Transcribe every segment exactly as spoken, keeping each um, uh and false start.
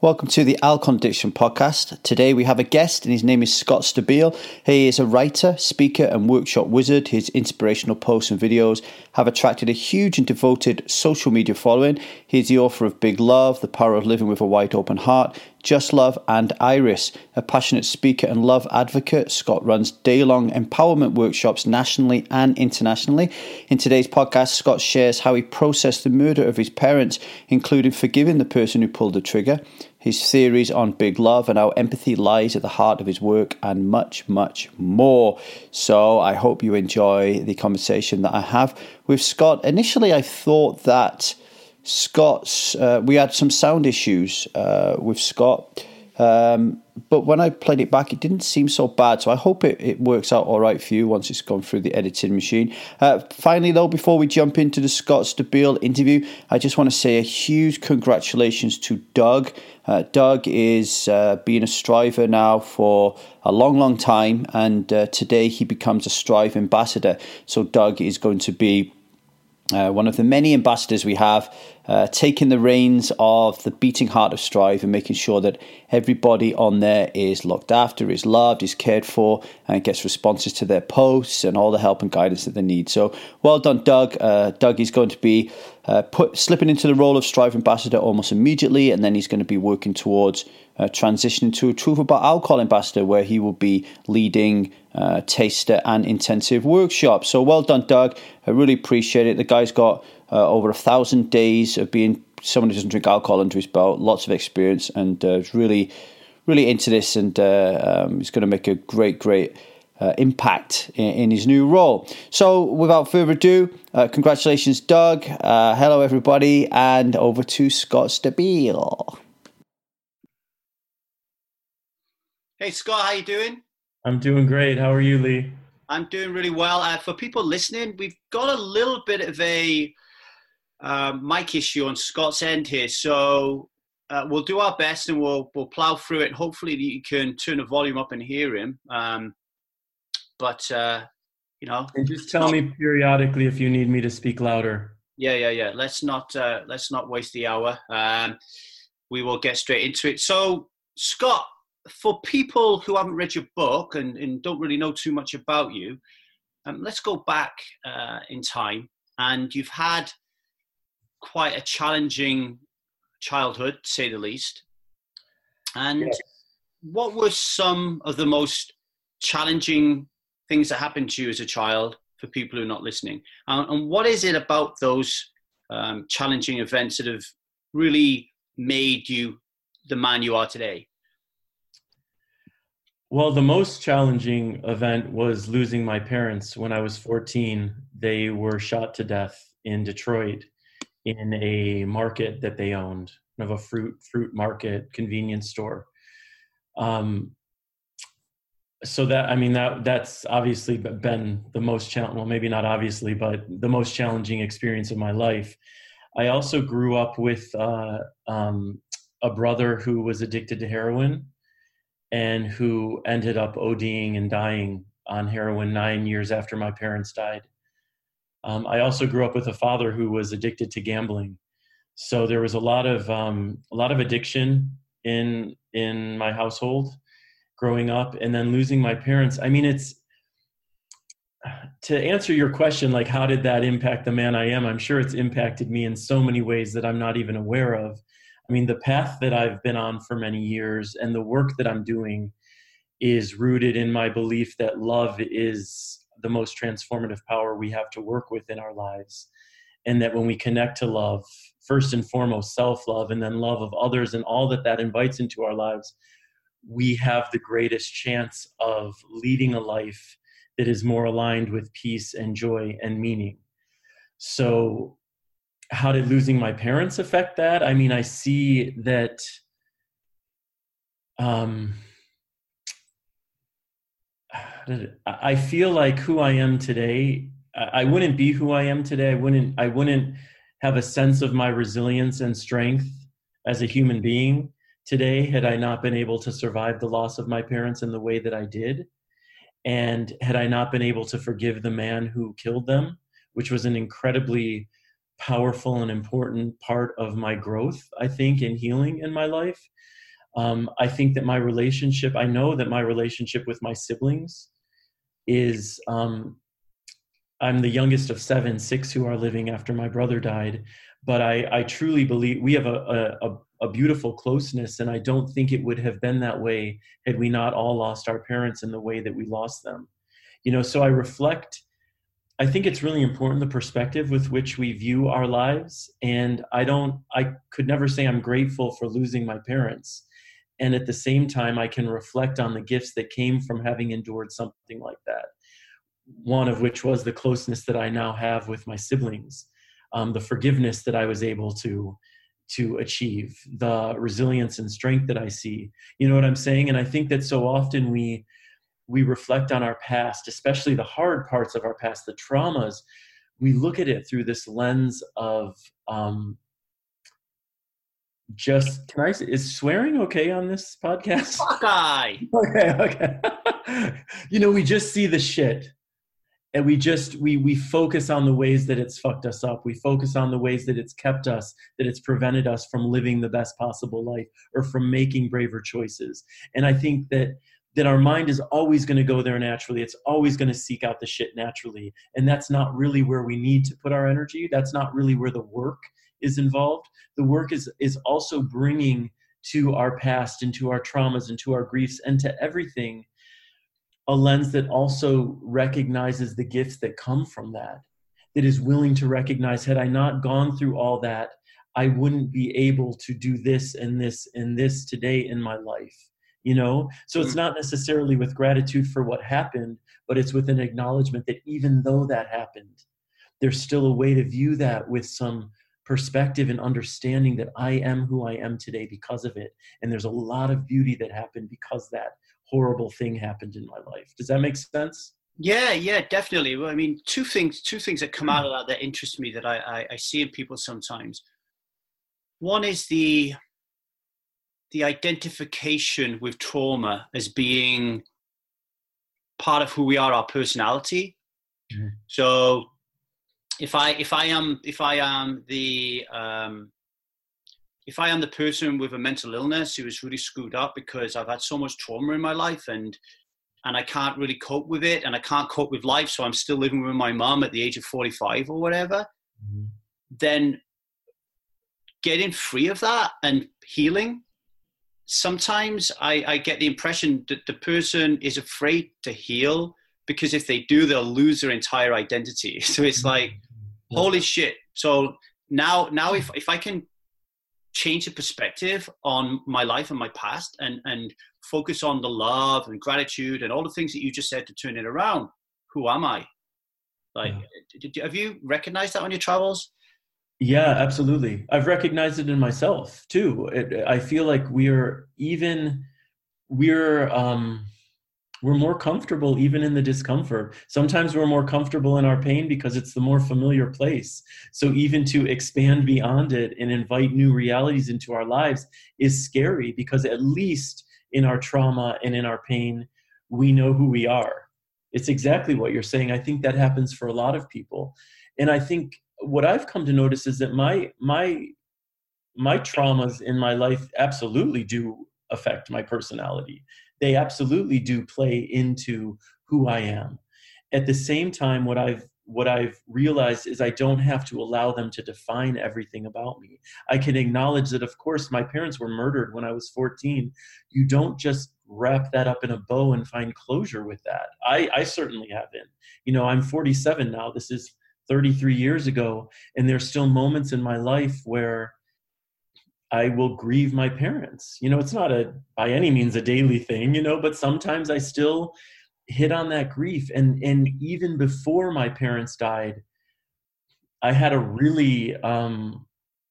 Welcome to the Alcohol Addiction Podcast. Today we have a guest and his name is Scott Stabile. He is a writer, speaker and workshop wizard. His inspirational posts and videos have attracted a huge and devoted social media following. He is the author of Big Love, The Power of Living with a Wide Open Heart, Just Love and Iris. A passionate speaker and love advocate, Scott runs day-long empowerment workshops nationally and internationally. In today's podcast, Scott shares how he processed the murder of his parents, including forgiving the person who pulled the trigger, his theories on big love and how empathy lies at the heart of his work, and much, much more. So I hope you enjoy the conversation that I have with Scott. Initially, I thought that Scott's, uh, we had some sound issues uh, with Scott, um, but when I played it back, it didn't seem so bad. So I hope it, it works out all right for you once it's gone through the editing machine. Uh, finally, though, before we jump into the Scott Stabile interview, I just want to say a huge congratulations to Doug. Uh, Doug is uh, being a Striver now for a long, long time, and uh, today he becomes a Strive ambassador. So Doug is going to be Uh, one of the many ambassadors we have, uh, taking the reins of the beating heart of Strive and making sure that everybody on there is looked after, is loved, is cared for, and gets responses to their posts and all the help and guidance that they need. So well done, Doug. Uh, Doug is going to be uh, put slipping into the role of Strive ambassador almost immediately, and then he's going to be working towards uh, transitioning to a Truth About Alcohol ambassador, where he will be leading uh, taster and intensive workshops. So well done, Doug. I really appreciate it. The guy's got uh, over a thousand days of being someone who doesn't drink alcohol under his belt, lots of experience, and uh, is really, really into this, and uh, um, he's going to make a great, great uh, impact in, in his new role. So without further ado, uh, congratulations, Doug. Uh, hello, everybody, and over to Scott Stabile. Hey, Scott, how you doing? I'm doing great. How are you, Lee? I'm doing really well. Uh, for people listening, we've got a little bit of a uh, mic issue on Scott's end here, so uh, we'll do our best and we'll we'll plow through it. Hopefully, you can turn the volume up and hear him. Um, but uh, you know, and just tell not, me periodically if you need me to speak louder. Yeah, yeah, yeah. Let's not uh, let's not waste the hour. Um, we will get straight into it. So, Scott, for people who haven't read your book and, and don't really know too much about you, um, let's go back uh, in time. And you've had quite a challenging childhood, to say the least. And yes. What were some of the most challenging things that happened to you as a child for people who are not listening? And, and what is it about those um, challenging events that have really made you the man you are today? Well, the most challenging event was losing my parents when I was fourteen. They were shot to death in Detroit in a market that they owned, of a fruit fruit market convenience store. Um, so that, I mean, that that's obviously been the most challenging, well, maybe not obviously, but the most challenging experience of my life. I also grew up with uh, um, a brother who was addicted to heroin, and who ended up ODing and dying on heroin nine years after my parents died. Um, I also grew up with a father who was addicted to gambling. So there was a lot of um, a lot of addiction in in my household growing up, and then losing my parents. I mean, it's, to answer your question, like, how did that impact the man I am? I'm sure it's impacted me in so many ways that I'm not even aware of. I mean, the path that I've been on for many years and the work that I'm doing is rooted in my belief that love is the most transformative power we have to work with in our lives. And that when we connect to love, first and foremost, self-love, and then love of others and all that that invites into our lives, we have the greatest chance of leading a life that is more aligned with peace and joy and meaning. So how did losing my parents affect that? I mean, I see that um, I feel like who I am today, I wouldn't be who I am today. I wouldn't, I wouldn't have a sense of my resilience and strength as a human being today had I not been able to survive the loss of my parents in the way that I did. And had I not been able to forgive the man who killed them, which was an incredibly powerful and important part of my growth, I think, in healing in my life. Um, I think that my relationship, I know that my relationship with my siblings is, um, I'm the youngest of seven, six who are living after my brother died. But I, I truly believe we have a, a, a beautiful closeness, and I don't think it would have been that way had we not all lost our parents in the way that we lost them. You know, so I reflect, I think it's really important, the perspective with which we view our lives. And I don't, I could never say I'm grateful for losing my parents. And at the same time, I can reflect on the gifts that came from having endured something like that. One of which was the closeness that I now have with my siblings, um, the forgiveness that I was able to, to achieve, the resilience and strength that I see. You know what I'm saying? And I think that so often we, we reflect on our past, especially the hard parts of our past, the traumas. We look at it through this lens of um, just, can I say, is swearing okay on this podcast? Fuck-eye. Okay, okay. You know, we just see the shit. And we just, we we focus on the ways that it's fucked us up. We focus on the ways that it's kept us, that it's prevented us from living the best possible life or from making braver choices. And I think that that our mind is always going to go there naturally. It's always going to seek out the shit naturally. And that's not really where we need to put our energy. That's not really where the work is involved. The work is is also bringing to our past and to our traumas and to our griefs and to everything a lens that also recognizes the gifts that come from that, that is willing to recognize, had I not gone through all that, I wouldn't be able to do this and this and this today in my life, you know? So it's not necessarily with gratitude for what happened, but it's with an acknowledgement that even though that happened, there's still a way to view that with some perspective and understanding that I am who I am today because of it. And there's a lot of beauty that happened because that horrible thing happened in my life. Does that make sense? Yeah, yeah, definitely. Well, I mean, two things, two things that come out of that that interest me that I, I, I see in people sometimes. One is the the identification with trauma as being part of who we are, our personality. Mm-hmm. So if I if I am if I am the um, if I am the person with a mental illness who is really screwed up because I've had so much trauma in my life and and I can't really cope with it and I can't cope with life, so I'm still living with my mom at the age of forty-five or whatever, mm-hmm. then getting free of that and healing, sometimes I, I get the impression that the person is afraid to heal because if they do, they'll lose their entire identity. So it's like, holy shit. So now, now if, if I can change the perspective on my life and my past and, and focus on the love and gratitude and all the things that you just said to turn it around, who am I? Like, yeah. did, have you recognized that on your travels? Yeah, absolutely. I've recognized it in myself too. It, I feel like we're even, we're, um, we're more comfortable even in the discomfort. Sometimes we're more comfortable in our pain because it's the more familiar place. So even to expand beyond it and invite new realities into our lives is scary because at least in our trauma and in our pain, we know who we are. It's exactly what you're saying. I think that happens for a lot of people. And I think what I've come to notice is that my, my, my traumas in my life absolutely do affect my personality. They absolutely do play into who I am. At the same time, what I've what I've realized is I don't have to allow them to define everything about me. I can acknowledge that, of course, my parents were murdered when I was fourteen. You don't just wrap that up in a bow and find closure with that. I, I certainly haven't. You know, I'm forty-seven now. This is thirty-three years ago, and there's still moments in my life where I will grieve my parents. You know, it's not a, by any means a daily thing, you know, but sometimes I still hit on that grief. And, and even before my parents died, I had a really um,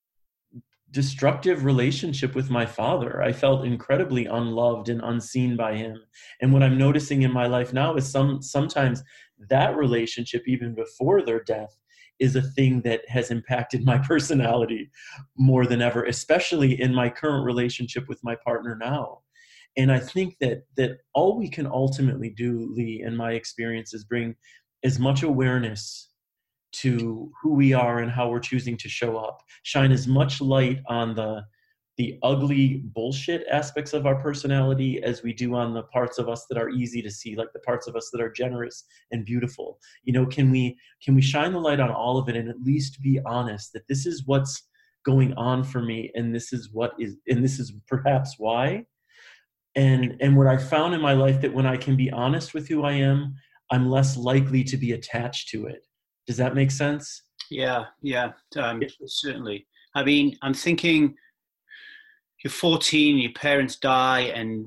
destructive relationship with my father. I felt incredibly unloved and unseen by him. And what I'm noticing in my life now is some, sometimes that relationship, even before their death, is a thing that has impacted my personality more than ever, especially in my current relationship with my partner now. And I think that that all we can ultimately do, Lee, in my experience, is bring as much awareness to who we are and how we're choosing to show up. Shine as much light on the the ugly bullshit aspects of our personality as we do on the parts of us that are easy to see, like the parts of us that are generous and beautiful. You know, can we can we shine the light on all of it and at least be honest that this is what's going on for me, and this is what is and this is perhaps why. And and what I found in my life, that when I can be honest with who I am, I'm less likely to be attached to it. Does that make sense? Yeah, yeah, um, certainly. I mean, I'm thinking, you're fourteen, your parents die, and,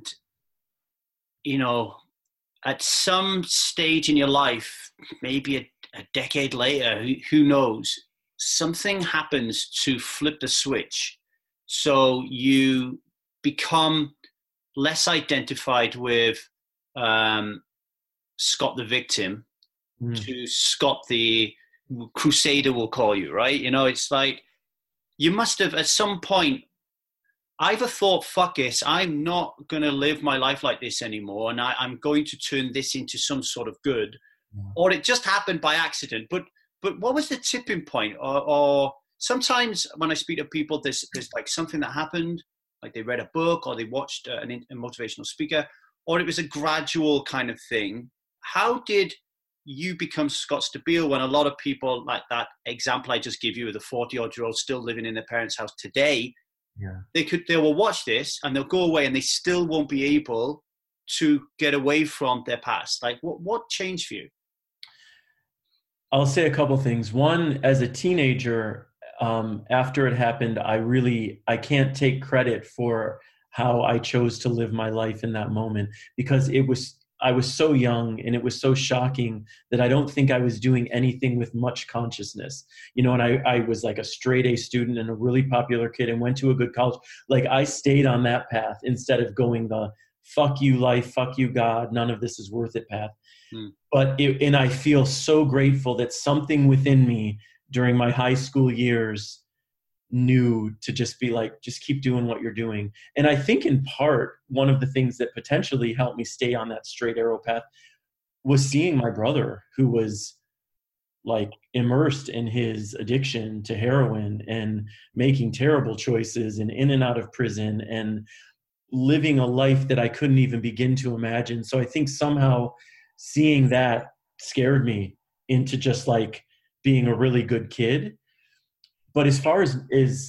you know, at some stage in your life, maybe a, a decade later, who, who knows, something happens to flip the switch. So you become less identified with um, Scott the victim mm. to Scott the crusader, we'll call you, right? You know, it's like you must have at some point either thought, fuck this, I'm not going to live my life like this anymore, and I, I'm going to turn this into some sort of good, yeah. Or it just happened by accident. But but what was the tipping point? Or, or sometimes when I speak to people, there's, there's like something that happened, like they read a book or they watched a, a motivational speaker, or it was a gradual kind of thing. How did you become Scott Stabile when a lot of people, like that example I just gave you, the forty-odd-year-old still living in their parents' house today, yeah. They could, they will watch this and they'll go away and they still won't be able to get away from their past. Like, what, what changed for you? I'll say a couple things. One, as a teenager, um, after it happened, I really, I can't take credit for how I chose to live my life in that moment, because it was, I was so young and it was so shocking that I don't think I was doing anything with much consciousness, you know, and I, I was like a straight A student and a really popular kid and went to a good college. Like, I stayed on that path instead of going the fuck you life, fuck you God, none of this is worth it path. Hmm. But, it, and I feel so grateful that something within me during my high school years knew to just be like, just keep doing what you're doing. And I think in part, one of the things that potentially helped me stay on that straight arrow path was seeing my brother, who was like immersed in his addiction to heroin and making terrible choices and in and out of prison and living a life that I couldn't even begin to imagine. So I think somehow seeing that scared me into just like being a really good kid. But as far as, as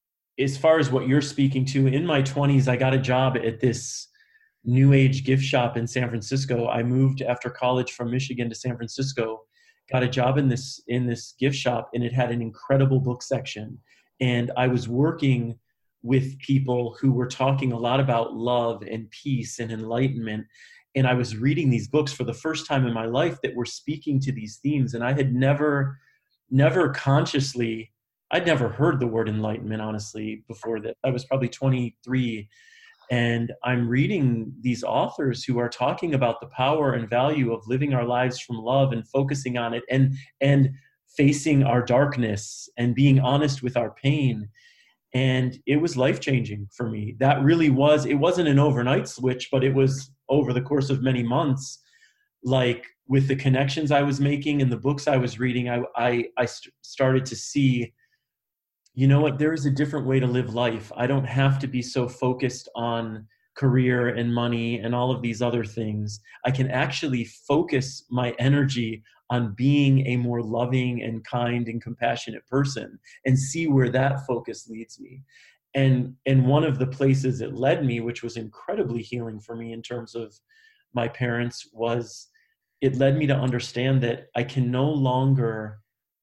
as far as what you're speaking to, in my twenties, I got a job at this new age gift shop in San Francisco. I moved after college from Michigan to San Francisco, got a job in this in this gift shop, and it had an incredible book section. And I was working with people who were talking a lot about love and peace and enlightenment. And I was reading these books for the first time in my life that were speaking to these themes. And I had never, never consciously I'd never heard the word enlightenment, honestly, before that. I was probably twenty-three, and I'm reading these authors who are talking about the power and value of living our lives from love and focusing on it and, and facing our darkness and being honest with our pain. And it was life-changing for me. That really was, it wasn't an overnight switch, but it was over the course of many months. Like, with the connections I was making and the books I was reading, I, I, I st- started to see, you know what, there is a different way to live life. I don't have to be so focused on career and money and all of these other things. I can actually focus my energy on being a more loving and kind and compassionate person and see where that focus leads me. And, and one of the places it led me, which was incredibly healing for me in terms of my parents, was it led me to understand that I can no longer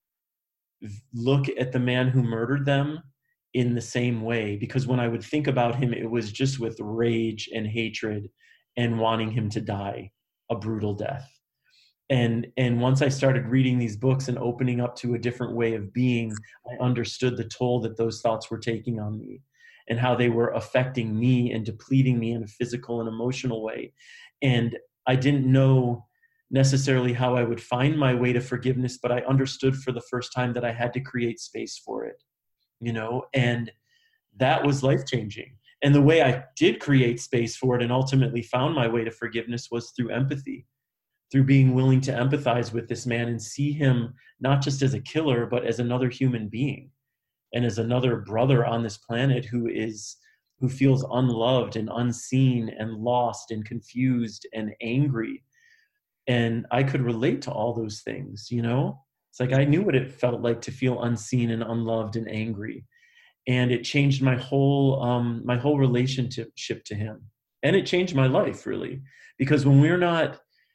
look at the man who murdered them in the same way, because when I would think about him, it was just with rage and hatred and wanting him to die a brutal death. And, and once I started reading these books and opening up to a different way of being, I understood the toll that those thoughts were taking on me and how they were affecting me and depleting me in a physical and emotional way. And I didn't know necessarily how I would find my way to forgiveness, but I understood for the first time that I had to create space for it, you know, and that was life-changing. And the way I did create space for it and ultimately found my way to forgiveness was through empathy, through being willing to empathize with this man and see him not just as a killer, but as another human being and as another brother on this planet who is, who feels unloved and unseen and lost and confused and angry. And I could relate to all those things, you know? It's like I knew what it felt like to feel unseen and unloved and angry. And it changed my whole um, my whole relationship to him. And it changed my life, really. Because when we're not,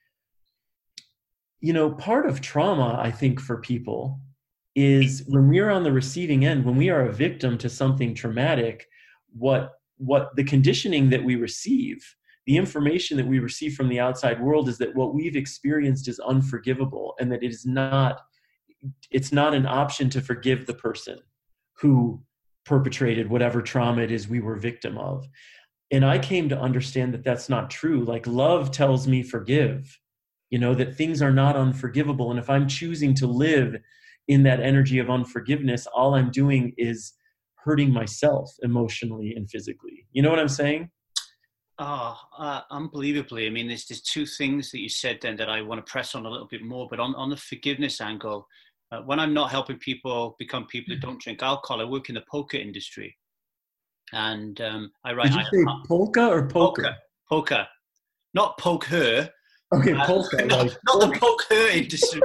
you know, part of trauma, I think, for people is when we're on the receiving end, when we are a victim to something traumatic, what what the conditioning that we receive, the information that we receive from the outside world is that what we've experienced is unforgivable, and that it is not, it's not an option to forgive the person who perpetrated whatever trauma it is we were victim of. And I came to understand that that's not true. Like, love tells me forgive, you know, that things are not unforgivable. And if I'm choosing to live in that energy of unforgiveness, all I'm doing is hurting myself emotionally and physically. You know what I'm saying? Oh, uh, unbelievably. I mean, there's, there's two things that you said then that I want to press on a little bit more, but on, on the forgiveness angle, uh, when I'm not helping people become people who don't drink alcohol, I work in the poker industry. And um, I write... Did you say I, polka or poker? Poker. Poker. Not poke her. Okay, uh, polka. Not, like not polka. the poke her industry.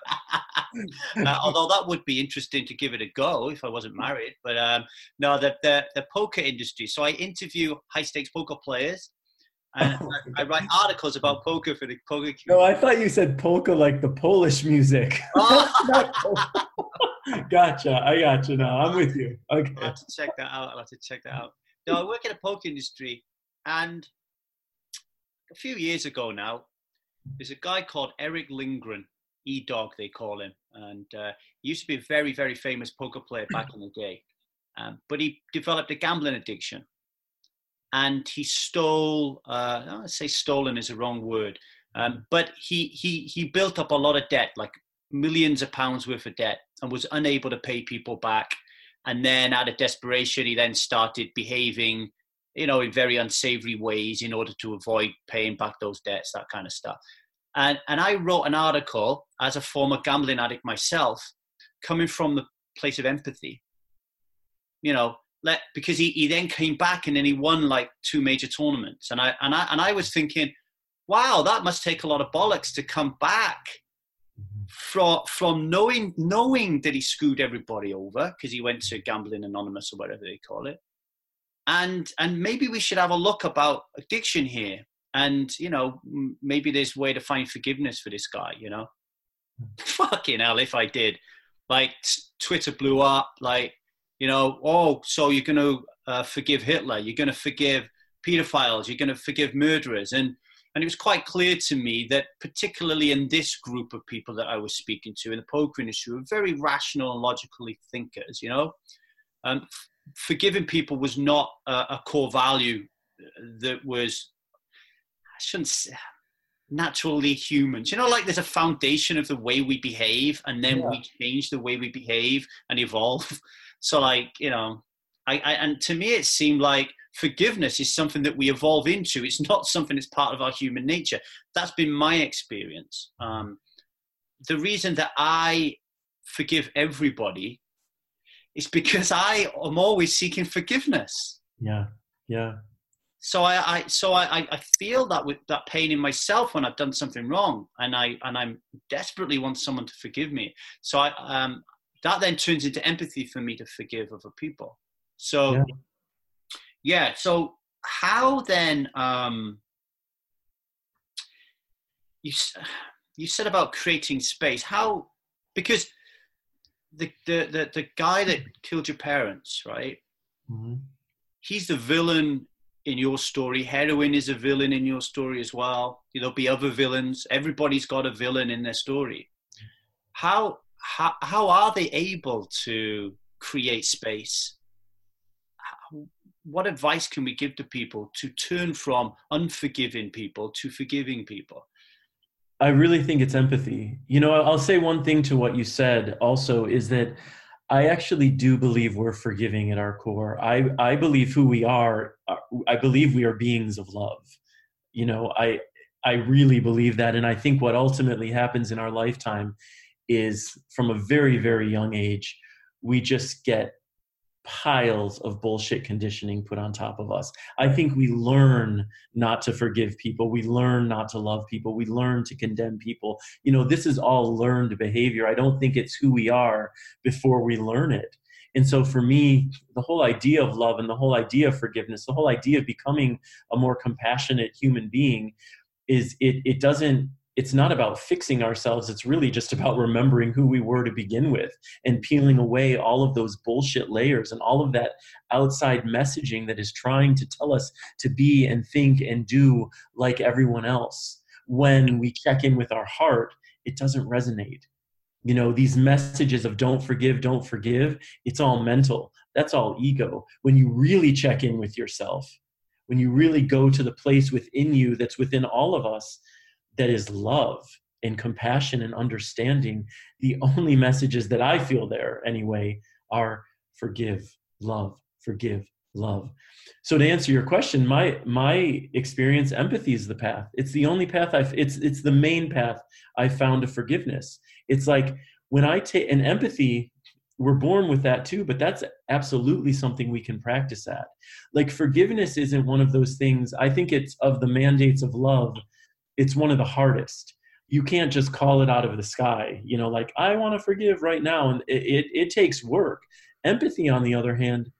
uh, although that would be interesting to give it a go if I wasn't married. But um, no, the, the, the poker industry. So I interview high-stakes poker players. And Oh, I, I write articles about poker for the poker community. No, I thought you said polka like the Polish music. Oh. Gotcha. I gotcha now. I'm with you. Okay. I'll have to check that out. I'll have to check that out. No, I work in the poker industry, and a few years ago now, there's a guy called Eric Lindgren, E-Dog they call him, and uh, he used to be a very, very famous poker player back in the day, um, but he developed a gambling addiction, and he stole, uh, I say stolen is a wrong word, um, but he, he, he built up a lot of debt, like millions of pounds worth of debt, and was unable to pay people back. And then out of desperation, he then started behaving, you know, in very unsavory ways in order to avoid paying back those debts, that kind of stuff. And and I wrote an article as a former gambling addict myself, coming from the place of empathy, you know, let, because he, he then came back and then he won like two major tournaments. And I, and I, and I was thinking, wow, that must take a lot of bollocks to come back from from knowing knowing that he screwed everybody over because he went to Gambling Anonymous or whatever they call it, and and maybe we should have a look about addiction here, and you know maybe there's a way to find forgiveness for this guy. You know, fucking hell, if I did, like Twitter blew up, like you know, oh, so you're gonna uh, forgive Hitler, you're gonna forgive pedophiles, you're gonna forgive murderers, and. And it was quite clear to me that particularly in this group of people that I was speaking to in the poker industry were very rational and logically thinkers, you know. Um, f- forgiving people was not a, a core value that was, I shouldn't say, naturally humans. You know, like there's a foundation of the way we behave and then yeah. we change the way we behave and evolve. So like, you know, I, I and to me it seemed like forgiveness is something that we evolve into. It's not something that's part of our human nature. That's been my experience. Um, the reason that I forgive everybody is because I am always seeking forgiveness. Yeah, yeah. So I, I so I, I feel that with that pain in myself when I've done something wrong, and I and I'm desperately want someone to forgive me. So I um, that then turns into empathy for me to forgive other people. So. Yeah. Yeah. So how then, um, you, you said about creating space, how, because the, the, the, the guy that killed your parents, right? Mm-hmm. He's the villain in your story. Heroin is a villain in your story as well. There'll be other villains. Everybody's got a villain in their story. How, how, how are they able to create space? How, what advice can we give to people to turn from unforgiving people to forgiving people? I really think it's empathy. You know, I'll say one thing to what you said also is that I actually do believe we're forgiving at our core. I, I believe who we are, I believe we are beings of love. You know, I, I really believe that. And I think what ultimately happens in our lifetime is from a very, very young age, we just get piles of bullshit conditioning put on top of us. I think we learn not to forgive people. We learn not to love people. We learn to condemn people. You know, this is all learned behavior. I don't think it's who we are before we learn it. And so for me, the whole idea of love and the whole idea of forgiveness, the whole idea of becoming a more compassionate human being is it, it doesn't, it's not about fixing ourselves. It's really just about remembering who we were to begin with and peeling away all of those bullshit layers and all of that outside messaging that is trying to tell us to be and think and do like everyone else. When we check in with our heart, it doesn't resonate. You know, these messages of don't forgive, don't forgive, it's all mental. That's all ego. When you really check in with yourself, when you really go to the place within you that's within all of us, that is love and compassion and understanding, the only messages that I feel there anyway are forgive, love, forgive, love. So to answer your question, my my experience, empathy is the path. It's the only path I've, it's it's the main path I found to forgiveness. It's like when I take an empathy, we're born with that too, but that's absolutely something we can practice at. Like forgiveness isn't one of those things. I think it's of the mandates of love. It's one of the hardest. You can't just call it out of the sky, you know, like I want to forgive right now. And it, it, it takes work. Empathy, on the other hand,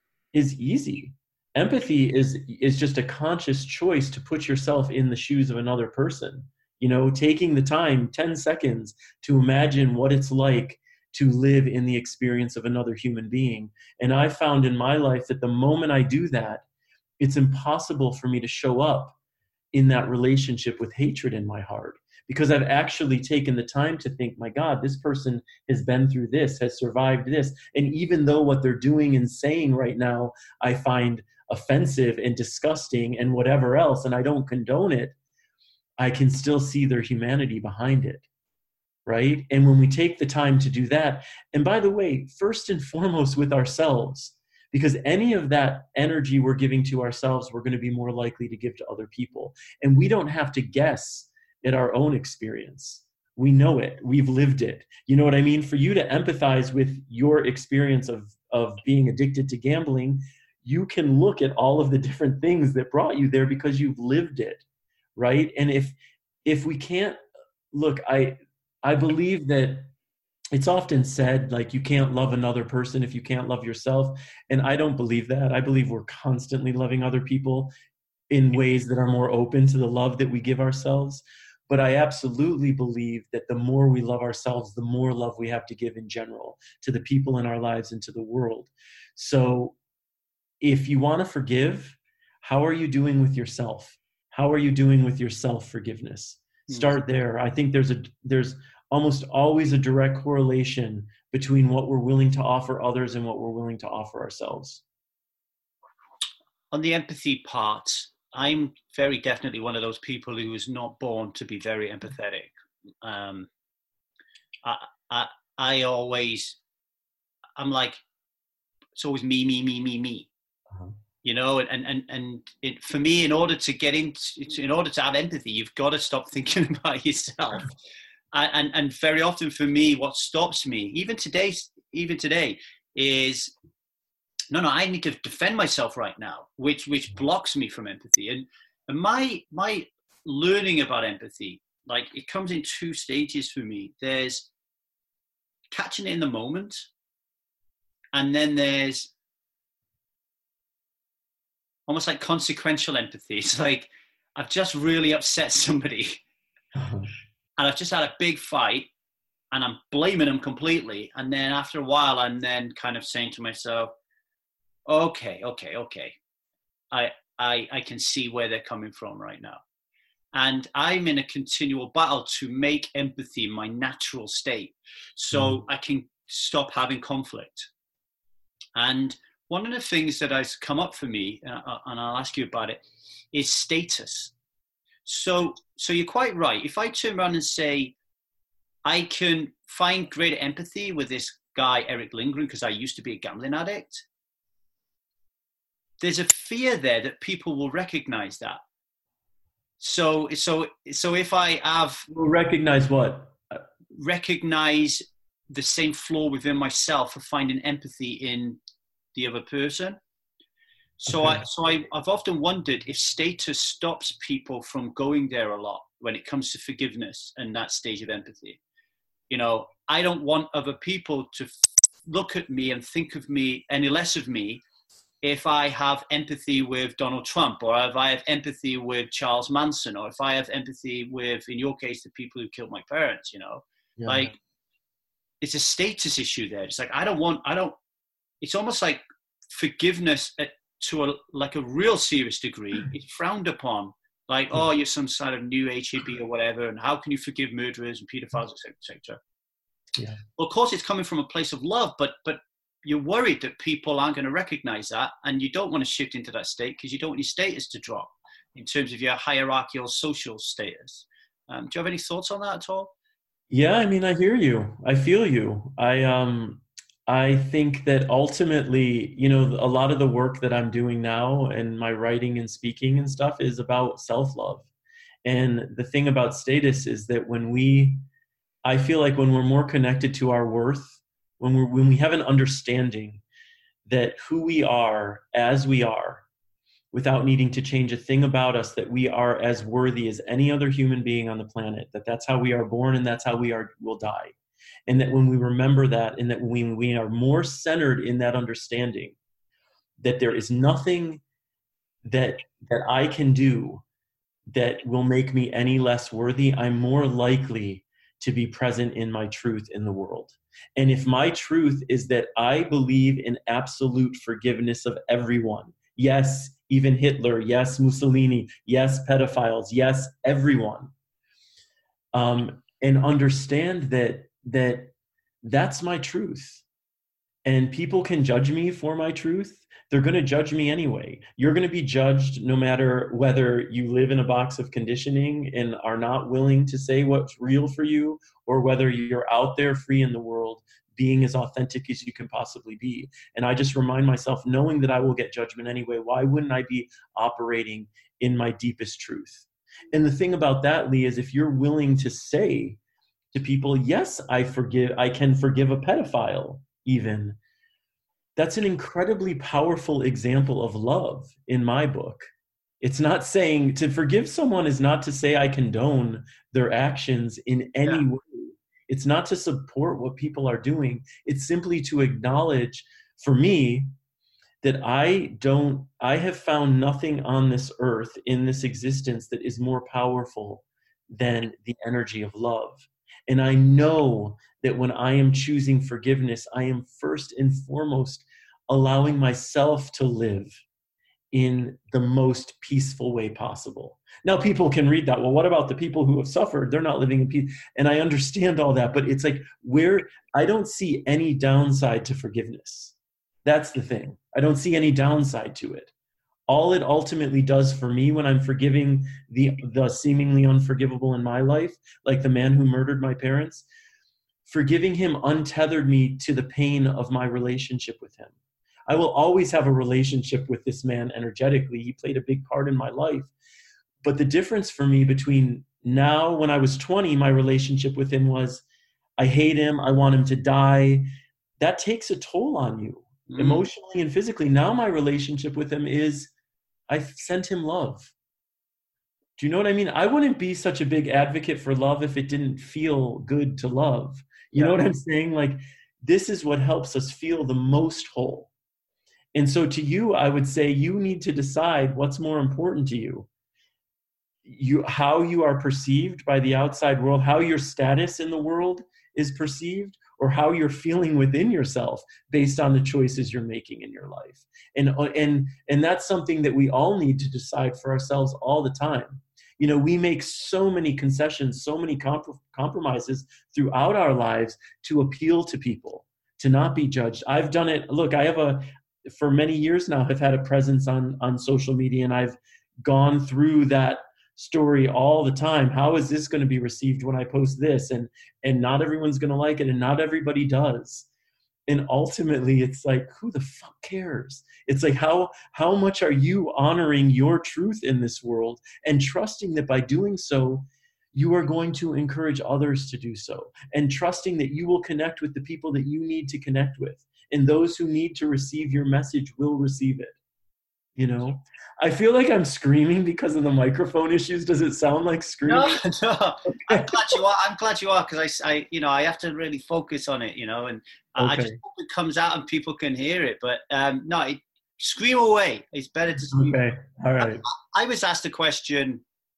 is easy. Empathy is, is just a conscious choice to put yourself in the shoes of another person, you know, taking the time, ten seconds to imagine what it's like to live in the experience of another human being. And I found in my life that the moment I do that, it's impossible for me to show up in that relationship with hatred in my heart, because I've actually taken the time to think, my God, this person has been through this, has survived this. And even though what they're doing and saying right now, I find offensive and disgusting and whatever else, and I don't condone it, I can still see their humanity behind it. Right? And when we take the time to do that, and by the way, first and foremost with ourselves, because any of that energy we're giving to ourselves, we're going to be more likely to give to other people. And we don't have to guess at our own experience. We know it. We've lived it. You know what I mean? For you to empathize with your experience of, of being addicted to gambling, you can look at all of the different things that brought you there because you've lived it, right? And if if we can't, look, I I believe that it's often said, like, you can't love another person if you can't love yourself. And I don't believe that. I believe we're constantly loving other people in ways that are more open to the love that we give ourselves. But I absolutely believe that the more we love ourselves, the more love we have to give in general to the people in our lives and to the world. So if you want to forgive, how are you doing with yourself? How are you doing with your self-forgiveness? Start there. I think there's a there's almost always a direct correlation between what we're willing to offer others and what we're willing to offer ourselves. On the empathy part, I'm very definitely one of those people who was not born to be very empathetic. Um, I, I, I always, I'm like, it's always me, me, me, me, me. Uh-huh. You know, and and and it, for me, in order to get into, in order to have empathy, you've got to stop thinking about yourself. And and very often for me, what stops me, even today, even today, is no, no, I need to defend myself right now, which which blocks me from empathy. And, and my my learning about empathy, like, it comes in two stages for me. There's catching it in the moment, and then there's almost like consequential empathy. It's like, I've just really upset somebody. Uh-huh. And I've just had a big fight and I'm blaming them completely. And then after a while, I'm then kind of saying to myself, okay, okay, okay. I, I, I can see where they're coming from right now. And I'm in a continual battle to make empathy my natural state so mm. I can stop having conflict. And one of the things that has come up for me, uh, and I'll ask you about it, is status. So, so you're quite right. If I turn around and say, I can find greater empathy with this guy, Eric Lindgren, because I used to be a gambling addict, there's a fear there that people will recognize that. So, so, so if I have recognize what recognize the same flaw within myself of finding empathy in the other person. So okay. I, so I, I've often wondered if status stops people from going there a lot when it comes to forgiveness and that stage of empathy. You know, I don't want other people to look at me and think of me any less of me if I have empathy with Donald Trump, or if I have empathy with Charles Manson, or if I have empathy with, in your case, the people who killed my parents, you know, yeah. Like it's a status issue there. It's like, I don't want, I don't, it's almost like forgiveness at, to a, like a real serious degree is frowned upon. Like, oh, you're some sort of new H A B or whatever, and how can you forgive murderers and pedophiles, et cetera, et cetera. Yeah. Well, of course, it's coming from a place of love, but but you're worried that people aren't going to recognize that, and you don't want to shift into that state because you don't want your status to drop in terms of your hierarchical social status. Um, do you have any thoughts on that at all? Yeah, I mean, I hear you. I feel you. I um, I think that ultimately, you know, a lot of the work that I'm doing now and my writing and speaking and stuff is about self-love. And the thing about status is that when we, I feel like when we're more connected to our worth, when we when we have an understanding that who we are as we are, without needing to change a thing about us, that we are as worthy as any other human being on the planet, that that's how we are born and that's how we are will die. And that when we remember that, and that when we are more centered in that understanding, that there is nothing that that I can do that will make me any less worthy, I'm more likely to be present in my truth in the world. And if my truth is that I believe in absolute forgiveness of everyone, yes, even Hitler, yes, Mussolini, yes, pedophiles, yes, everyone, um, and understand that that that's my truth. And people can judge me for my truth. They're going to judge me anyway. You're going to be judged no matter whether you live in a box of conditioning and are not willing to say what's real for you, or whether you're out there free in the world being as authentic as you can possibly be. And I just remind myself, knowing that I will get judgment anyway, why wouldn't I be operating in my deepest truth? And the thing about that, Lee, is if you're willing to say to people, yes, I forgive, I can forgive a pedophile even, that's an incredibly powerful example of love in my book. It's not saying, to forgive someone is not to say I condone their actions in any yeah. way. It's not to support what people are doing. It's simply to acknowledge, for me, that I don't, I have found nothing on this earth, in this existence, that is more powerful than the energy of love. And I know that when I am choosing forgiveness, I am first and foremost allowing myself to live in the most peaceful way possible. Now, people can read that, well, what about the people who have suffered? They're not living in peace. And I understand all that, but it's like, where, I don't see any downside to forgiveness. That's the thing. I don't see any downside to it. All it ultimately does for me when I'm forgiving the, the seemingly unforgivable in my life, like the man who murdered my parents, forgiving him untethered me to the pain of my relationship with him. I will always have a relationship with this man energetically. He played a big part in my life. But the difference for me between now, when I was twenty, my relationship with him was, I hate him, I want him to die. That takes a toll on you, mm. emotionally and physically. Now my relationship with him is, I sent him love. Do you know what I mean? I wouldn't be such a big advocate for love if it didn't feel good to love. You yeah. know what I'm saying? Like, this is what helps us feel the most whole. And so to you, I would say you need to decide what's more important to you. You, how you are perceived by the outside world, how your status in the world is perceived, or how you're feeling within yourself based on the choices you're making in your life. And, and, and that's something that we all need to decide for ourselves all the time. You know, we make so many concessions, so many comp- compromises throughout our lives to appeal to people, to not be judged. I've done it. Look, I have a, for many years now, I've had a presence on, on social media, and I've gone through that story all the time. How is this going to be received when I post this? And, and not everyone's going to like it, and not everybody does. And ultimately, it's like, who the fuck cares? It's like, how how much are you honoring your truth in this world and trusting that by doing so, you are going to encourage others to do so, and trusting that you will connect with the people that you need to connect with, and those who need to receive your message will receive it. You know, I feel like I'm screaming because of the microphone issues. Does it sound like screaming? No, no. I'm glad you are. I'm glad you are, because I, I, you know, I have to really focus on it, you know, and I, Okay. I just hope it comes out and people can hear it. But um, no, it, scream away. It's better to scream. Okay. All right. I, I was asked a question.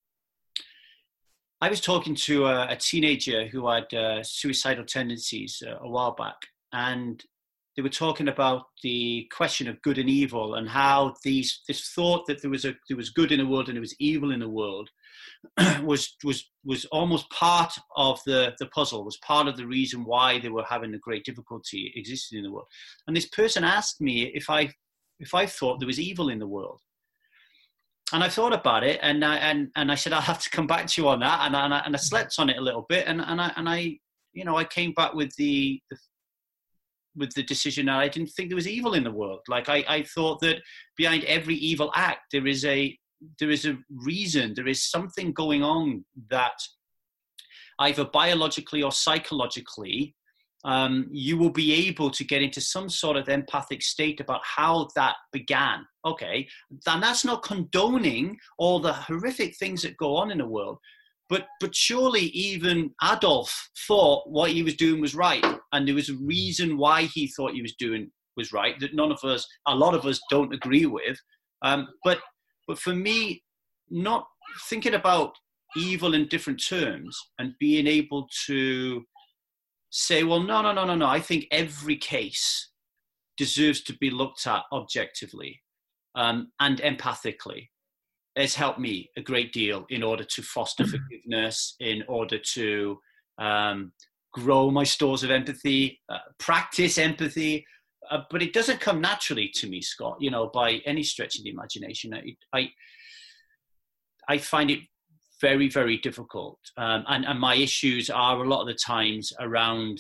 I was talking to a, a teenager who had uh, suicidal tendencies uh, a while back, and they were talking about the question of good and evil, and how these this thought that there was a there was good in the world and there was evil in the world was was was almost part of the the puzzle, was part of the reason why they were having a great difficulty existing in the world. And this person asked me if I if I thought there was evil in the world. And I thought about it, and I, and and I said, I'll have to come back to you on that. And, and, I, and I slept on it a little bit, and, and I and I you know I came back with the, the with the decision that I didn't think there was evil in the world. Like I, I thought that behind every evil act there is a there is a reason, there is something going on that either biologically or psychologically, um, you will be able to get into some sort of empathic state about how that began. Okay, and that's not condoning all the horrific things that go on in the world. But but surely even Adolf thought what he was doing was right, and there was a reason why he thought he was doing was right that none of us, a lot of us, don't agree with. Um, but but for me, not thinking about evil in different terms and being able to say, well, no, no, no, no, no. I think every case deserves to be looked at objectively um, and empathically. Has helped me a great deal in order to foster forgiveness, in order to um, grow my stores of empathy, uh, practice empathy. Uh, but it doesn't come naturally to me, Scott, you know, by any stretch of the imagination. I, I, I find it very, very difficult. Um, and, and my issues are a lot of the times around,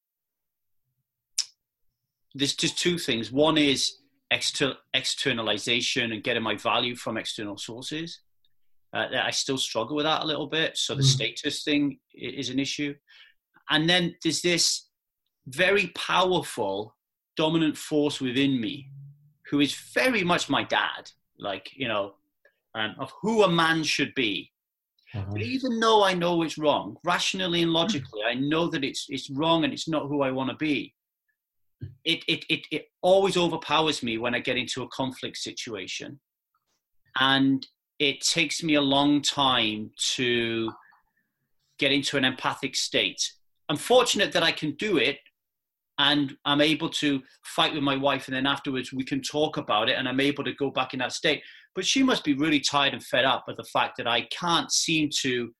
there's just two things. One is Exter- externalization and getting my value from external sources. Uh, I still struggle with that a little bit. So the mm. status thing is an issue. And then there's this very powerful dominant force within me who is very much my dad, like, you know, um, of who a man should be. Uh-huh. But even though I know it's wrong, rationally and logically, I know that it's it's wrong and it's not who I want to be. It, it it it always overpowers me when I get into a conflict situation, and it takes me a long time to get into an empathic state. I'm fortunate that I can do it, and I'm able to fight with my wife, and then afterwards we can talk about it, and I'm able to go back in that state. But she must be really tired and fed up with the fact that I can't seem to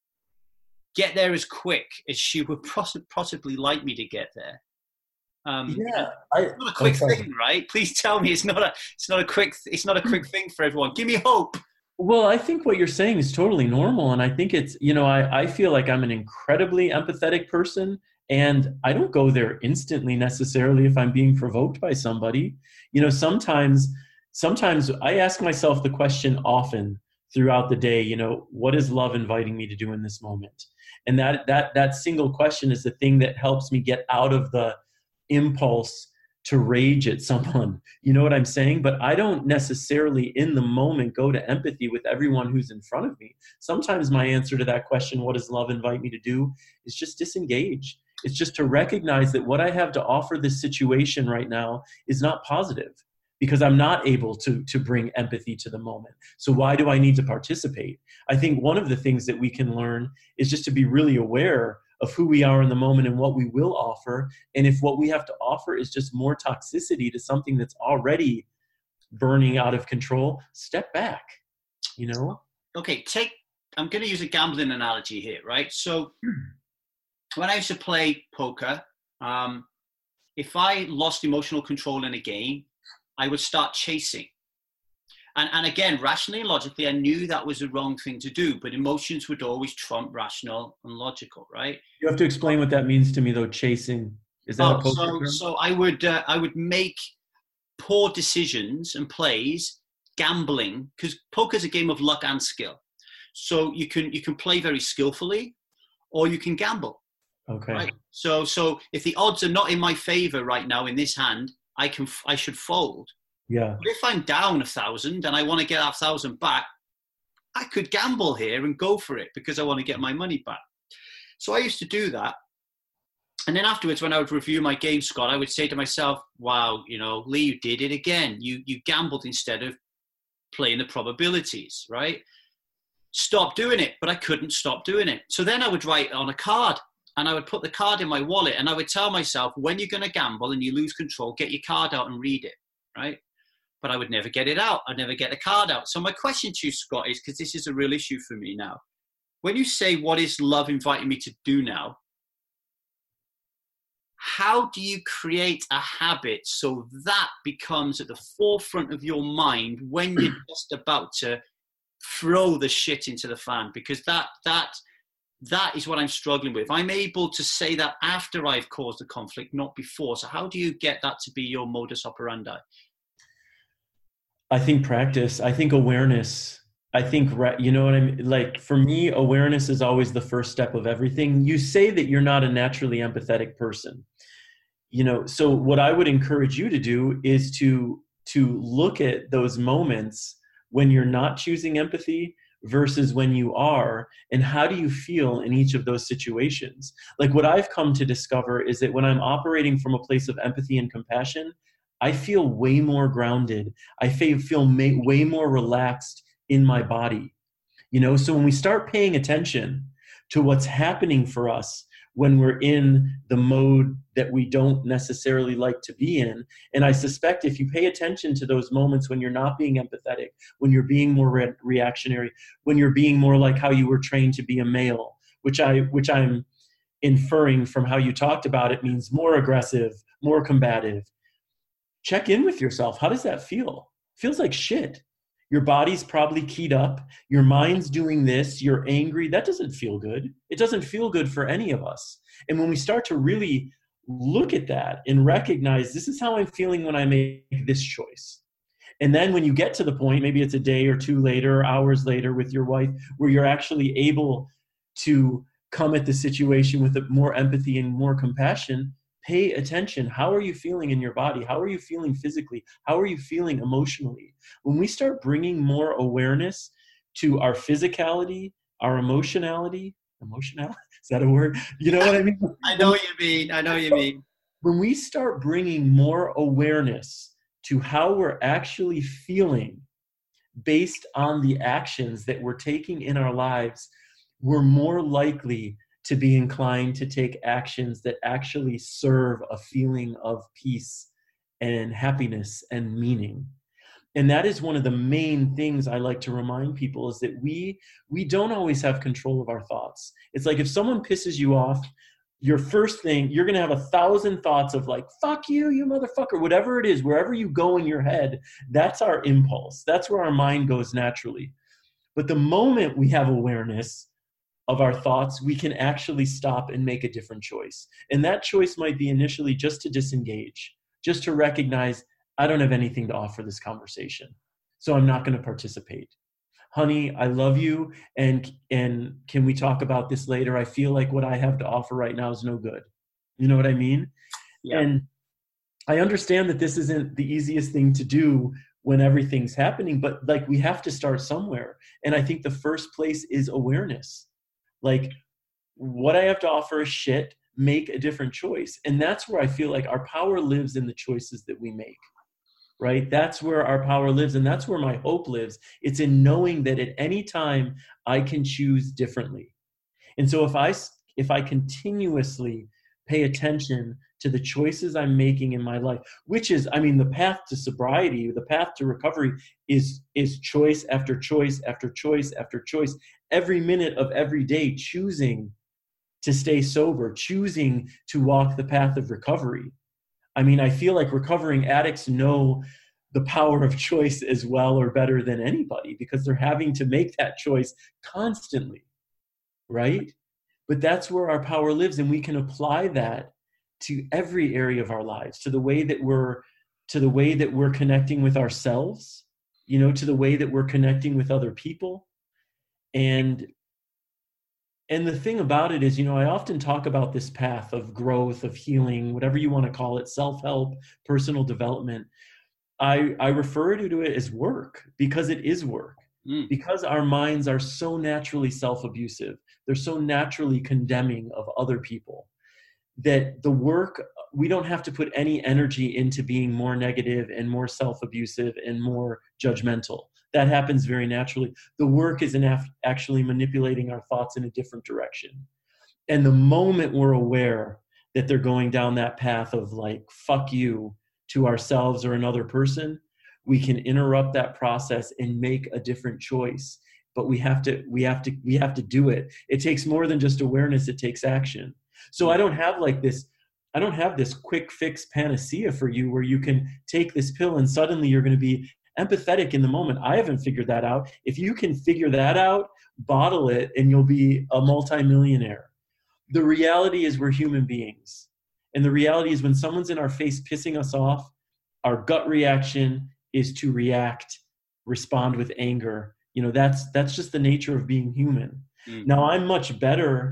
get there as quick as she would possibly like me to get there. Um, yeah, I, it's not a quick okay. thing, right? Please tell me it's not a it's not a quick it's not a quick thing for everyone. Give me hope. Well, I think what you're saying is totally normal, and I think it's, you know, I, I feel like I'm an incredibly empathetic person, and I don't go there instantly necessarily if I'm being provoked by somebody. You know, sometimes sometimes I ask myself the question often throughout the day, you know, what is love inviting me to do in this moment? And that that that single question is the thing that helps me get out of the impulse to rage at someone. You know what I'm saying? But I don't necessarily in the moment go to empathy with everyone who's in front of me. Sometimes my answer to that question, what does love invite me to do, is just disengage. It's just to recognize that what I have to offer this situation right now is not positive, because I'm not able to, to bring empathy to the moment. So why do I need to participate? I think one of the things that we can learn is just to be really aware of who we are in the moment and what we will offer. And if what we have to offer is just more toxicity to something that's already burning out of control, step back, you know? Okay, take, I'm going to use a gambling analogy here, right? So when I used to play poker, um, if I lost emotional control in a game, I would start chasing. And, and again, rationally and logically, I knew that was the wrong thing to do, but emotions would always trump rational and logical, right? You have to explain what that means to me, though, chasing. Is that Oh, a poker so term? so I would uh, I would make poor decisions and plays gambling, because poker's a game of luck and skill. So you can you can play very skillfully, or you can gamble. Okay. Right. So so if the odds are not in my favor right now in this hand, I can I should fold. Yeah. But if I'm down a thousand and I want to get that thousand back, I could gamble here and go for it because I want to get my money back. So I used to do that. And then afterwards, when I would review my game, Scott, I would say to myself, wow, you know, Lee, you did it again. You you gambled instead of playing the probabilities, right? Stop doing it. But I couldn't stop doing it. So then I would write on a card, and I would put the card in my wallet, and I would tell myself, when you're going to gamble and you lose control, get your card out and read it, right? But I would never get it out. I'd never get the card out. So my question to you, Scott, is, because this is a real issue for me now. When you say, what is love inviting me to do now? How do you create a habit so that becomes at the forefront of your mind when you're just about to throw the shit into the fan? Because that that that is what I'm struggling with. I'm able to say that after I've caused the conflict, not before. So how do you get that to be your modus operandi? I think practice. I think awareness. I think, you know what I mean? Like, for me, awareness is always the first step of everything. You say that you're not a naturally empathetic person. You know, so what I would encourage you to do is to, to look at those moments when you're not choosing empathy versus when you are, and how do you feel in each of those situations? Like, what I've come to discover is that when I'm operating from a place of empathy and compassion, I feel way more grounded. I feel may, way more relaxed in my body. You know, so when we start paying attention to what's happening for us when we're in the mode that we don't necessarily like to be in, and I suspect if you pay attention to those moments when you're not being empathetic, when you're being more re- reactionary, when you're being more like how you were trained to be a male, which I which I'm inferring from how you talked about it means more aggressive, more combative. Check in with yourself. How does that feel? Feels like shit. Your body's probably keyed up. Your mind's doing this. You're angry. That doesn't feel good. It doesn't feel good for any of us. And when we start to really look at that and recognize, this is how I'm feeling when I make this choice. And then when you get to the point, maybe it's a day or two later, or hours later with your wife, where you're actually able to come at the situation with more empathy and more compassion, pay attention. How are you feeling in your body? How are you feeling physically? How are you feeling emotionally? When we start bringing more awareness to our physicality, our emotionality, emotionality, is that a word? You know what I mean? I know what you mean. I know what you mean. When we start bringing more awareness to how we're actually feeling based on the actions that we're taking in our lives, we're more likely to be inclined to take actions that actually serve a feeling of peace and happiness and meaning. And that is one of the main things I like to remind people, is that we we don't always have control of our thoughts. It's like, if someone pisses you off, your first thing, you're going to have a thousand thoughts of like, fuck you, you motherfucker, whatever it is, wherever you go in your head, that's our impulse. That's where our mind goes naturally. But the moment we have awareness of our thoughts, we can actually stop and make a different choice. And that choice might be initially just to disengage, just to recognize, I don't have anything to offer this conversation, so I'm not going to participate. Honey, I love you, and and can we talk about this later? I feel like what I have to offer right now is no good. You know what I mean? Yeah. And I understand that this isn't the easiest thing to do when everything's happening, but like, we have to start somewhere. And I think the first place is awareness. Like, what I have to offer is shit, make a different choice. And that's where I feel like our power lives, in the choices that we make, right? That's where our power lives. And that's where my hope lives. It's in knowing that at any time I can choose differently. And so if I, if I continuously pay attention to the choices I'm making in my life, which is, I mean, the path to sobriety, the path to recovery is, is choice after choice after choice after choice. Every minute of every day, choosing to stay sober, choosing to walk the path of recovery. I mean, I feel like recovering addicts know the power of choice as well, or better than anybody, because they're having to make that choice constantly, right? But that's where our power lives, and we can apply that to every area of our lives, to the way that we're, to the way that we're connecting with ourselves, you know, to the way that we're connecting with other people. And, and the thing about it is, you know, I often talk about this path of growth, of healing, whatever you want to call it, self-help, personal development. I, I refer to it as work because it is work. Mm. Because our minds are so naturally self-abusive, they're so naturally condemning of other people, that the work, we don't have to put any energy into being more negative and more self-abusive and more judgmental. That happens very naturally. The work is in af- actually manipulating our thoughts in a different direction. And the moment we're aware that they're going down that path of like, fuck you, to ourselves or another person, we can interrupt that process and make a different choice. But we have to, we have to, we have to do it. It takes more than just awareness, it takes action. So I don't have like this, I don't have this quick fix panacea for you where you can take this pill and suddenly you're going to be empathetic in the moment. I haven't figured that out. If you can figure that out, bottle it and you'll be a multimillionaire. The reality is we're human beings. And the reality is when someone's in our face pissing us off, our gut reaction is to react, respond with anger. You know, that's that's just the nature of being human. Mm-hmm. Now, I'm much better.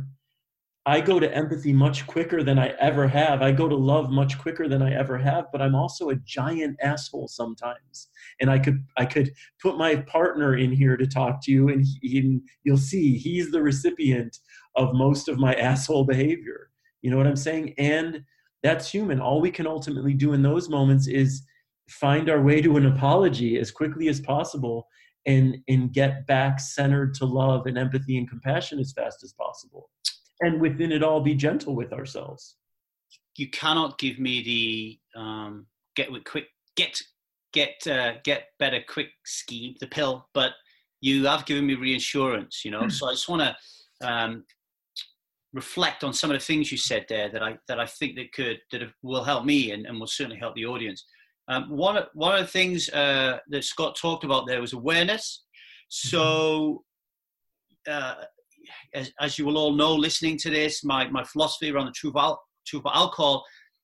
I go to empathy much quicker than I ever have. I go to love much quicker than I ever have, but I'm also a giant asshole sometimes. And I could I could put my partner in here to talk to you, and he, and you'll see he's the recipient of most of my asshole behavior. You know what I'm saying? And that's human. All we can ultimately do in those moments is find our way to an apology as quickly as possible and, and get back centered to love and empathy and compassion as fast as possible. And within it all, be gentle with ourselves. You cannot give me the um, get with quick, get, get, uh, get better quick scheme, the pill, but you have given me reassurance, you know? So I just want to, um, reflect on some of the things you said there that I that I think that could that will help me and, and will certainly help the audience. Um, one one of the things uh, that Scott talked about there was awareness. So, uh, as, as you will all know, listening to this, my my philosophy around the truth of, al- truth of alcohol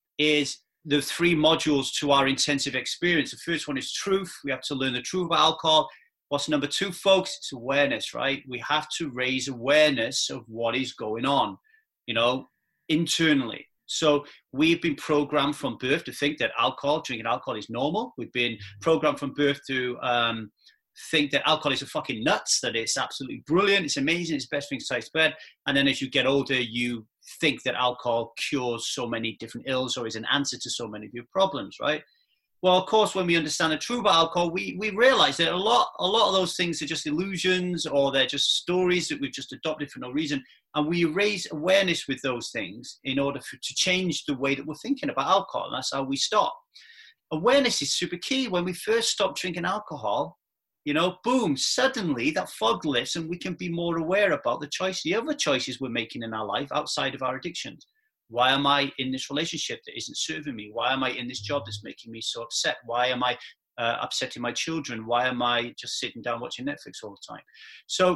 is the three modules to our intensive experience. The first one is truth. We have to learn the truth about alcohol. What's number two, folks? It's awareness, right? We have to raise awareness of what is going on, you know, internally. So we've been programmed from birth to think that alcohol, drinking alcohol is normal. We've been programmed from birth to um, think that alcohol is a fucking nuts, that it's absolutely brilliant, it's amazing, it's the best thing since bread. And then as you get older, you think that alcohol cures so many different ills or is an answer to so many of your problems, right? Well, of course, when we understand the truth about alcohol, we, we realize that a lot, a lot of those things are just illusions or they're just stories that we've just adopted for no reason. And we raise awareness with those things in order for, to change the way that we're thinking about alcohol. And that's how we stop. Awareness is super key. When we first stop drinking alcohol, you know, boom, suddenly that fog lifts and we can be more aware about the choice, the other choices we're making in our life outside of our addictions. Why am I in this relationship that isn't serving me? Why am I in this job that's making me so upset? Why am I uh, upsetting my children? Why am I just sitting down watching Netflix all the time? So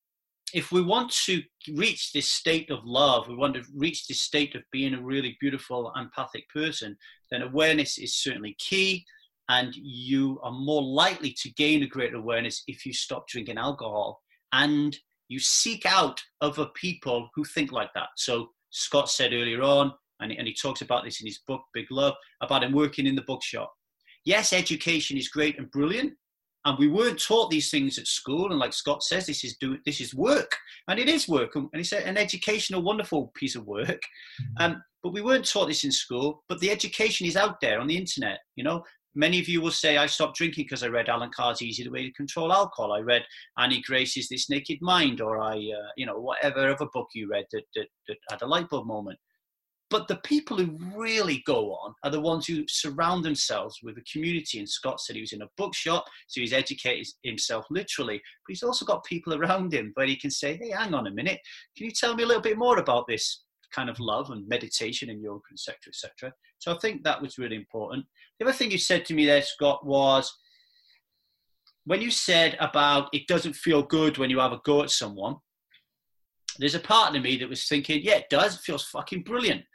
if we want to reach this state of love, we want to reach this state of being a really beautiful, empathic person, then awareness is certainly key. And you are more likely to gain a greater awareness if you stop drinking alcohol and you seek out other people who think like that. So Scott said earlier on, and he, and he talks about this in his book, Big Love, about him working in the bookshop. Yes, education is great and brilliant, and we weren't taught these things at school. And like Scott says, this is do this is work, and it is work. And he said an educational, wonderful piece of work. Um, but we weren't taught this in school. But the education is out there on the internet. You know, many of you will say, I stopped drinking because I read Alan Carr's Easy the Way to Control Alcohol. I read Annie Grace's This Naked Mind, or I, uh, you know, whatever other book you read that, that, that had a light bulb moment. But the people who really go on are the ones who surround themselves with a community. And Scott said he was in a bookshop, so he's educated himself literally. But he's also got people around him where he can say, hey, hang on a minute. Can you tell me a little bit more about this kind of love and meditation and yoga, et cetera, et cetera? So I think that was really important. The other thing you said to me there, Scott, was when you said about it doesn't feel good when you have a go at someone, there's a part of me that was thinking, yeah, it does. It feels fucking brilliant.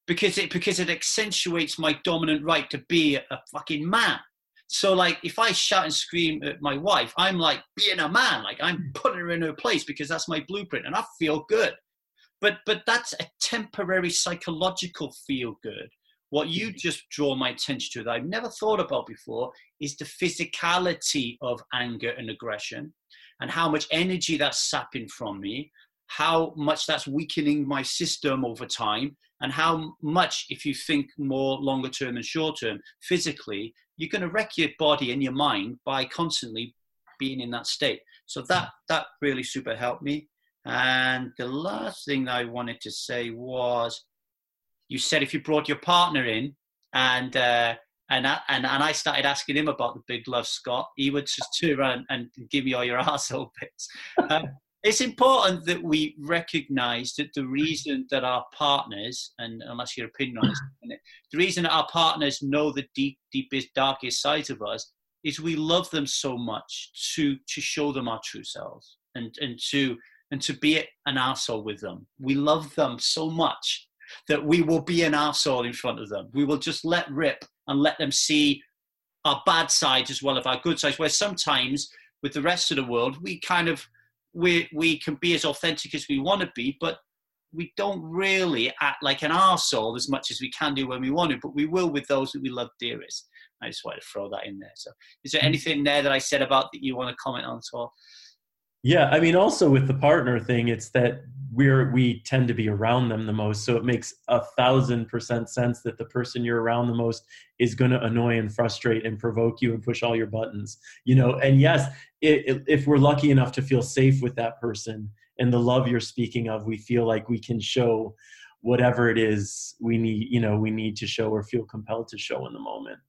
because it because it accentuates my dominant right to be a, a fucking man. So like if I shout and scream at my wife, I'm like being a man, like I'm putting her in her place because that's my blueprint and I feel good. But but that's a temporary psychological feel good. What you just draw my attention to that I've never thought about before is the physicality of anger and aggression and how much energy that's sapping from me, how much that's weakening my system over time, and how much, if you think more longer term than short term, physically, you're going to wreck your body and your mind by constantly being in that state. So that that really super helped me. And the last thing that I wanted to say was, you said if you brought your partner in and uh, and, I, and and I started asking him about the big love, Scott, he would just turn around and give me all your arsehole bits. Um, it's important that we recognize that the reason that our partners, and unless your opinion on this, the reason that our partners know the deep, deepest, darkest sides of us is we love them so much to to show them our true selves and, and to and to be an arsehole with them. We love them so much that we will be an arsehole in front of them. We will just let rip and let them see our bad sides as well as our good sides, where sometimes with the rest of the world, we kind of, we we can be as authentic as we want to be, but we don't really act like an arsehole as much as we can do when we want to, but we will with those that we love dearest. I just wanted to throw that in there. So is there anything there that I said about that you want to comment on at all? Yeah, I mean, also with the partner thing, it's that we're we tend to be around them the most, so it makes a thousand percent sense that the person you're around the most is going to annoy and frustrate and provoke you and push all your buttons, you know. And yes, it, if we're lucky enough to feel safe with that person and the love you're speaking of, we feel like we can show whatever it is we need, you know, we need to show or feel compelled to show in the moment.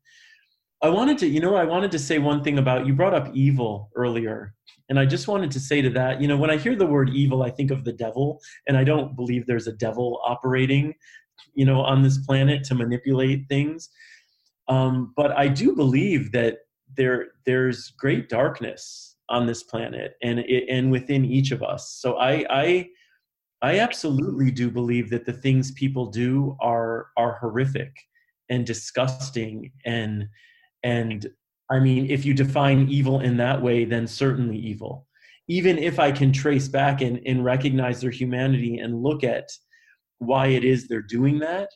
I wanted to, you know, I wanted to say one thing about, you brought up evil earlier. And I just wanted to say to that, you know, when I hear the word evil, I think of the devil, and I don't believe there's a devil operating, you know, on this planet to manipulate things. Um, but I do believe that there there's great darkness on this planet and it, and within each of us. So I, I I absolutely do believe that the things people do are are horrific and disgusting and and I mean, if you define evil in that way, then certainly evil. Even if I can trace back and, and recognize their humanity and look at why it is they're doing that,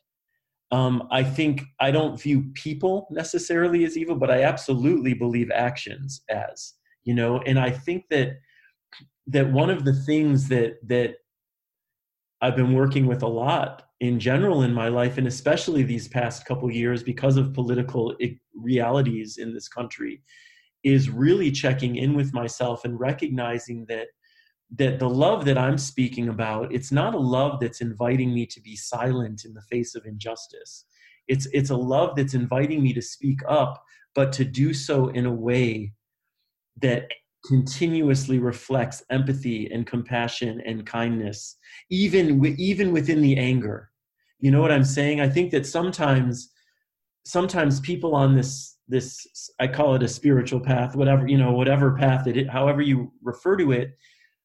um, I think I don't view people necessarily as evil, but I absolutely believe actions as, you know. And I think that that one of the things that that I've been working with a lot in general in my life, and especially these past couple of years because of political realities in this country, is really checking in with myself and recognizing that that the love that I'm speaking about, it's not a love that's inviting me to be silent in the face of injustice. It's it's a love that's inviting me to speak up, but to do so in a way that continuously reflects empathy and compassion and kindness, even w- even within the anger. You know what I'm saying? I think that sometimes, sometimes people on this this I call it a spiritual path, whatever you know, whatever path it, however you refer to it,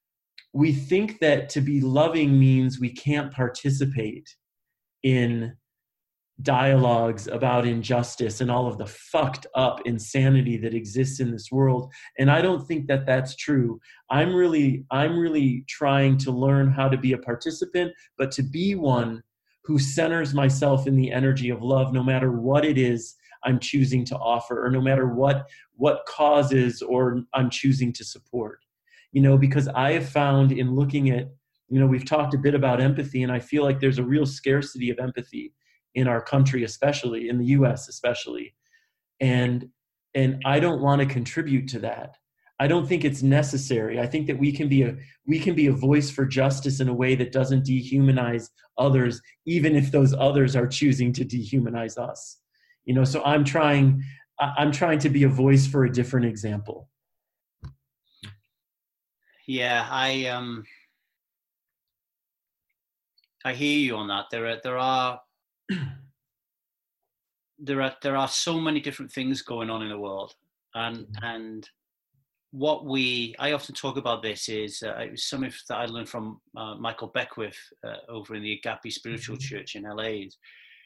we think that to be loving means we can't participate in dialogues about injustice and all of the fucked up insanity that exists in this world. And I don't think that that's true. I'm really, I'm really trying to learn how to be a participant, but to be one who centers myself in the energy of love, no matter what it is I'm choosing to offer, or no matter what, what causes or I'm choosing to support, you know, because I have found in looking at, you know, we've talked a bit about empathy, and I feel like there's a real scarcity of empathy in our country, especially in the U S especially. And, and I don't want to contribute to that. I don't think it's necessary. I think that we can be a, we can be a voice for justice in a way that doesn't dehumanize others, even if those others are choosing to dehumanize us. You know, so I'm trying, I'm trying to be a voice for a different example. Yeah, I, um, I hear you on that. There are, there are, there are there are so many different things going on in the world, and and what we I often talk about this is uh, it was something that I learned from uh, Michael Beckwith uh, over in the Agape Spiritual Church in L A.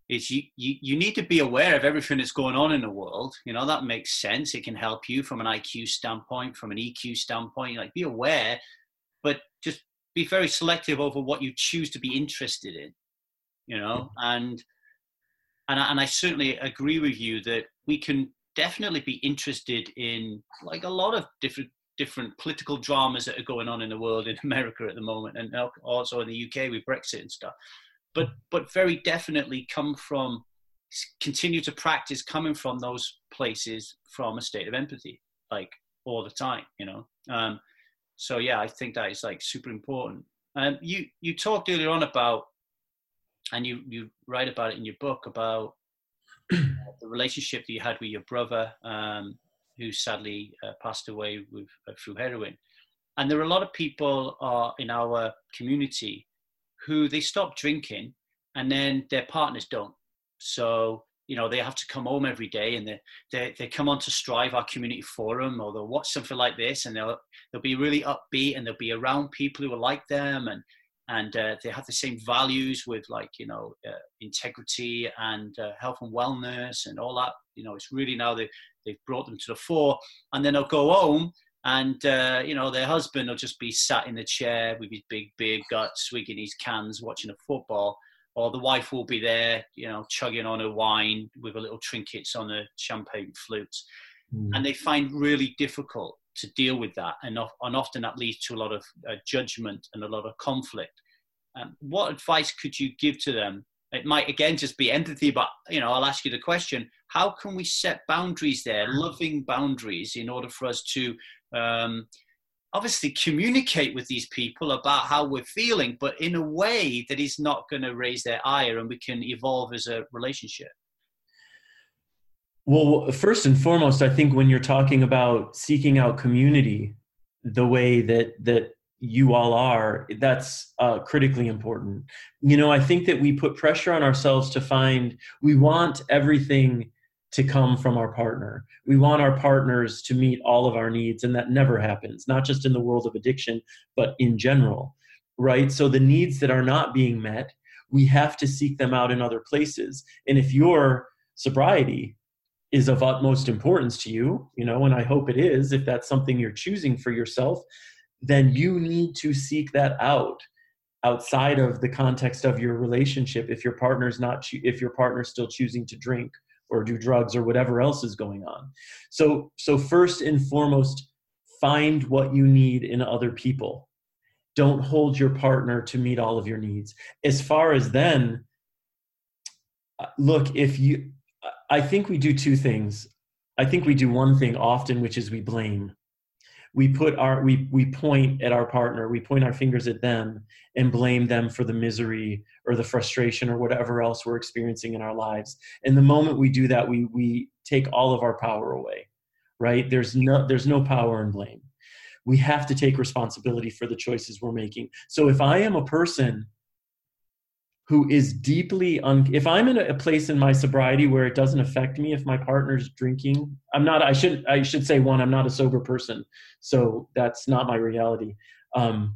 is you, you you need to be aware of everything that's going on in the world. You know, that makes sense. It can help you from an I Q standpoint, from an E Q standpoint. Like, be aware, but just be very selective over what you choose to be interested in. You know, and and I, and I certainly agree with you that we can definitely be interested in, like, a lot of different different political dramas that are going on in the world, in America at the moment, and also in the U K with Brexit and stuff. But but very definitely come from, continue to practice coming from those places from a state of empathy, like, all the time, you know. Um, so yeah, I think that is, like, super important. Um, you you talked earlier on about, and you you write about it in your book, about the relationship that you had with your brother, um, who sadly uh, passed away with uh, through heroin. And there are a lot of people uh, in our community who, they stop drinking and then their partners don't. So, you know, they have to come home every day, and they they, they come on to Strive, our community forum, or they'll watch something like this, and they'll they'll be really upbeat, and they'll be around people who are like them, and and uh, they have the same values with, like, you know, uh, integrity and uh, health and wellness and all that. You know, it's really now they, they've brought them to the fore, and then they'll go home, and, uh, you know, their husband will just be sat in the chair with his big beer gut, swigging his cans, watching a football, or the wife will be there, you know, chugging on her wine with her little trinkets on her champagne flutes. Mm. And they find really difficult to deal with that, and, and often that leads to a lot of uh, judgment and a lot of conflict. Um, what advice could you give to them? It might, again, just be empathy, but, you know, I'll ask you the question: how can we set boundaries there, loving boundaries, in order for us to um, obviously communicate with these people about how we're feeling, but in a way that is not going to raise their ire, and we can evolve as a relationship? Well, first and foremost, I think when you're talking about seeking out community the way that that you all are, that's uh, critically important. You know, I think that we put pressure on ourselves to find, we want everything to come from our partner. We want our partners to meet all of our needs, and that never happens, not just in the world of addiction, but in general, right? So the needs that are not being met, we have to seek them out in other places. And if your sobriety is of utmost importance to you, you know, and I hope it is, if that's something you're choosing for yourself, then you need to seek that out outside of the context of your relationship. If your partner's not, cho- if your partner's still choosing to drink or do drugs or whatever else is going on. So, so first and foremost, find what you need in other people. Don't hold your partner to meet all of your needs. As far as then, look, if you, I think we do two things. I think we do one thing often, which is we blame. We put our, we, we point at our partner, we point our fingers at them and blame them for the misery or the frustration or whatever else we're experiencing in our lives. And the moment we do that, we, we take all of our power away, right? There's no, there's no power in blame. We have to take responsibility for the choices we're making. So if I am a person who is deeply, un- if I'm in a place in my sobriety where it doesn't affect me if my partner's drinking, I'm not, I should, I should say one, I'm not a sober person. So that's not my reality. Um,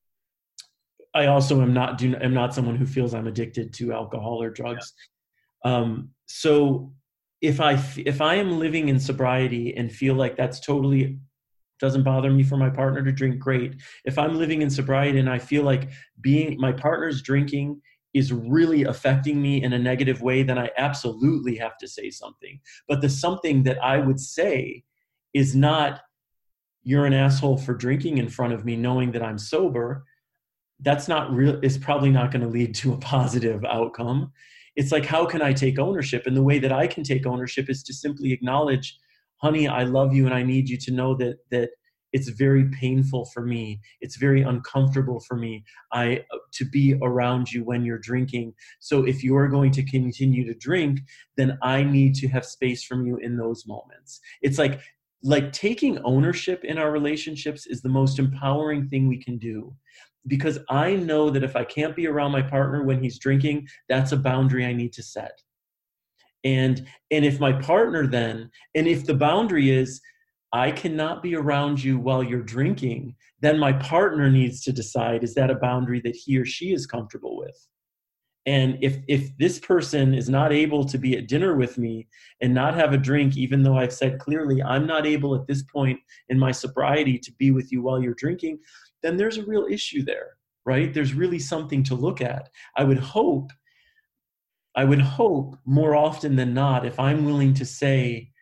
I also am not, do, am not someone who feels I'm addicted to alcohol or drugs. Yeah. Um, so if I, if I am living in sobriety and feel like that's totally, doesn't bother me for my partner to drink, great. If I'm living in sobriety and I feel like being, my partner's drinking is really affecting me in a negative way, then I absolutely have to say something. But the something that I would say is not, you're an asshole for drinking in front of me knowing that I'm sober. That's not real, is probably not going to lead to a positive outcome. It's like, how can I take ownership? And the way that I can take ownership is to simply acknowledge, honey, I love you and I need you to know that that it's very painful for me. It's very uncomfortable for me I to be around you when you're drinking. So if you're going to continue to drink, then I need to have space from you in those moments. It's like, like taking ownership in our relationships is the most empowering thing we can do. Because I know that if I can't be around my partner when he's drinking, that's a boundary I need to set. And, and if my partner then, and if the boundary is, I cannot be around you while you're drinking, then my partner needs to decide, is that a boundary that he or she is comfortable with? And if if this person is not able to be at dinner with me and not have a drink, even though I've said clearly I'm not able at this point in my sobriety to be with you while you're drinking, then there's a real issue there, right? There's really something to look at. I would hope, I would hope more often than not, if I'm willing to say,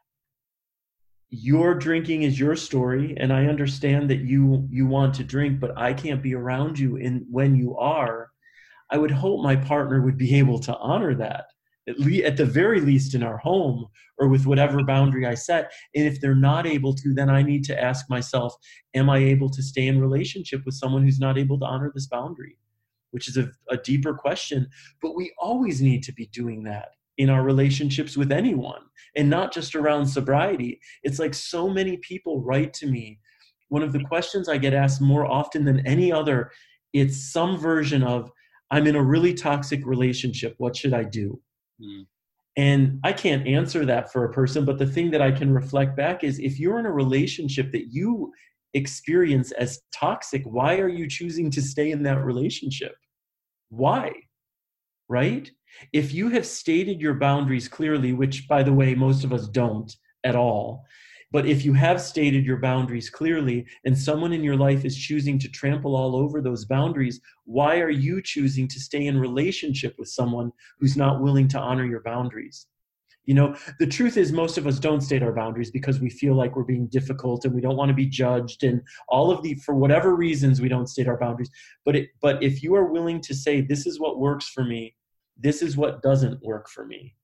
your drinking is your story, and I understand that you you want to drink, but I can't be around you in when you are, I would hope my partner would be able to honor that, at, le- at the very least in our home or with whatever boundary I set. And if they're not able to, then I need to ask myself, am I able to stay in relationship with someone who's not able to honor this boundary? Which is a, a deeper question, but we always need to be doing that in our relationships with anyone, and not just around sobriety. It's like so many people write to me. One of the questions I get asked more often than any other, it's some version of, I'm in a really toxic relationship. What should I do? Mm. And I can't answer that for a person, but the thing that I can reflect back is, if you're in a relationship that you experience as toxic, why are you choosing to stay in that relationship? Why? Right? If you have stated your boundaries clearly, which, by the way, most of us don't at all, but if you have stated your boundaries clearly and someone in your life is choosing to trample all over those boundaries, why are you choosing to stay in relationship with someone who's not willing to honor your boundaries? You know, the truth is, most of us don't state our boundaries because we feel like we're being difficult and we don't want to be judged, and all of the, for whatever reasons, we don't state our boundaries. But it, but if you are willing to say, this is what works for me, this is what doesn't work for me,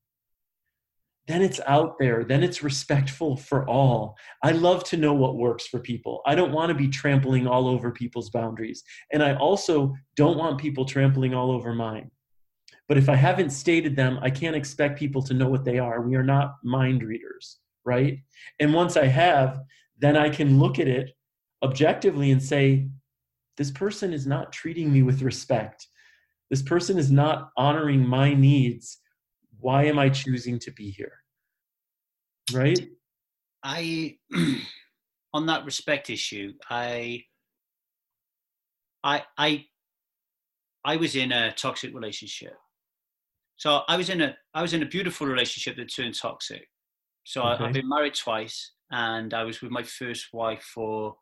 then it's out there. Then it's respectful for all. I love to know what works for people. I don't want to be trampling all over people's boundaries. And I also don't want people trampling all over mine. But if I haven't stated them, I can't expect people to know what they are. We are not mind readers, right? And once I have, then I can look at it objectively and say, this person is not treating me with respect. This person is not honoring my needs. Why am I choosing to be here? Right? I, on that respect issue, I, I, I, I was in a toxic relationship. So I was in a, I was in a beautiful relationship that turned toxic. So okay. I, I've been married twice, and I was with my first wife for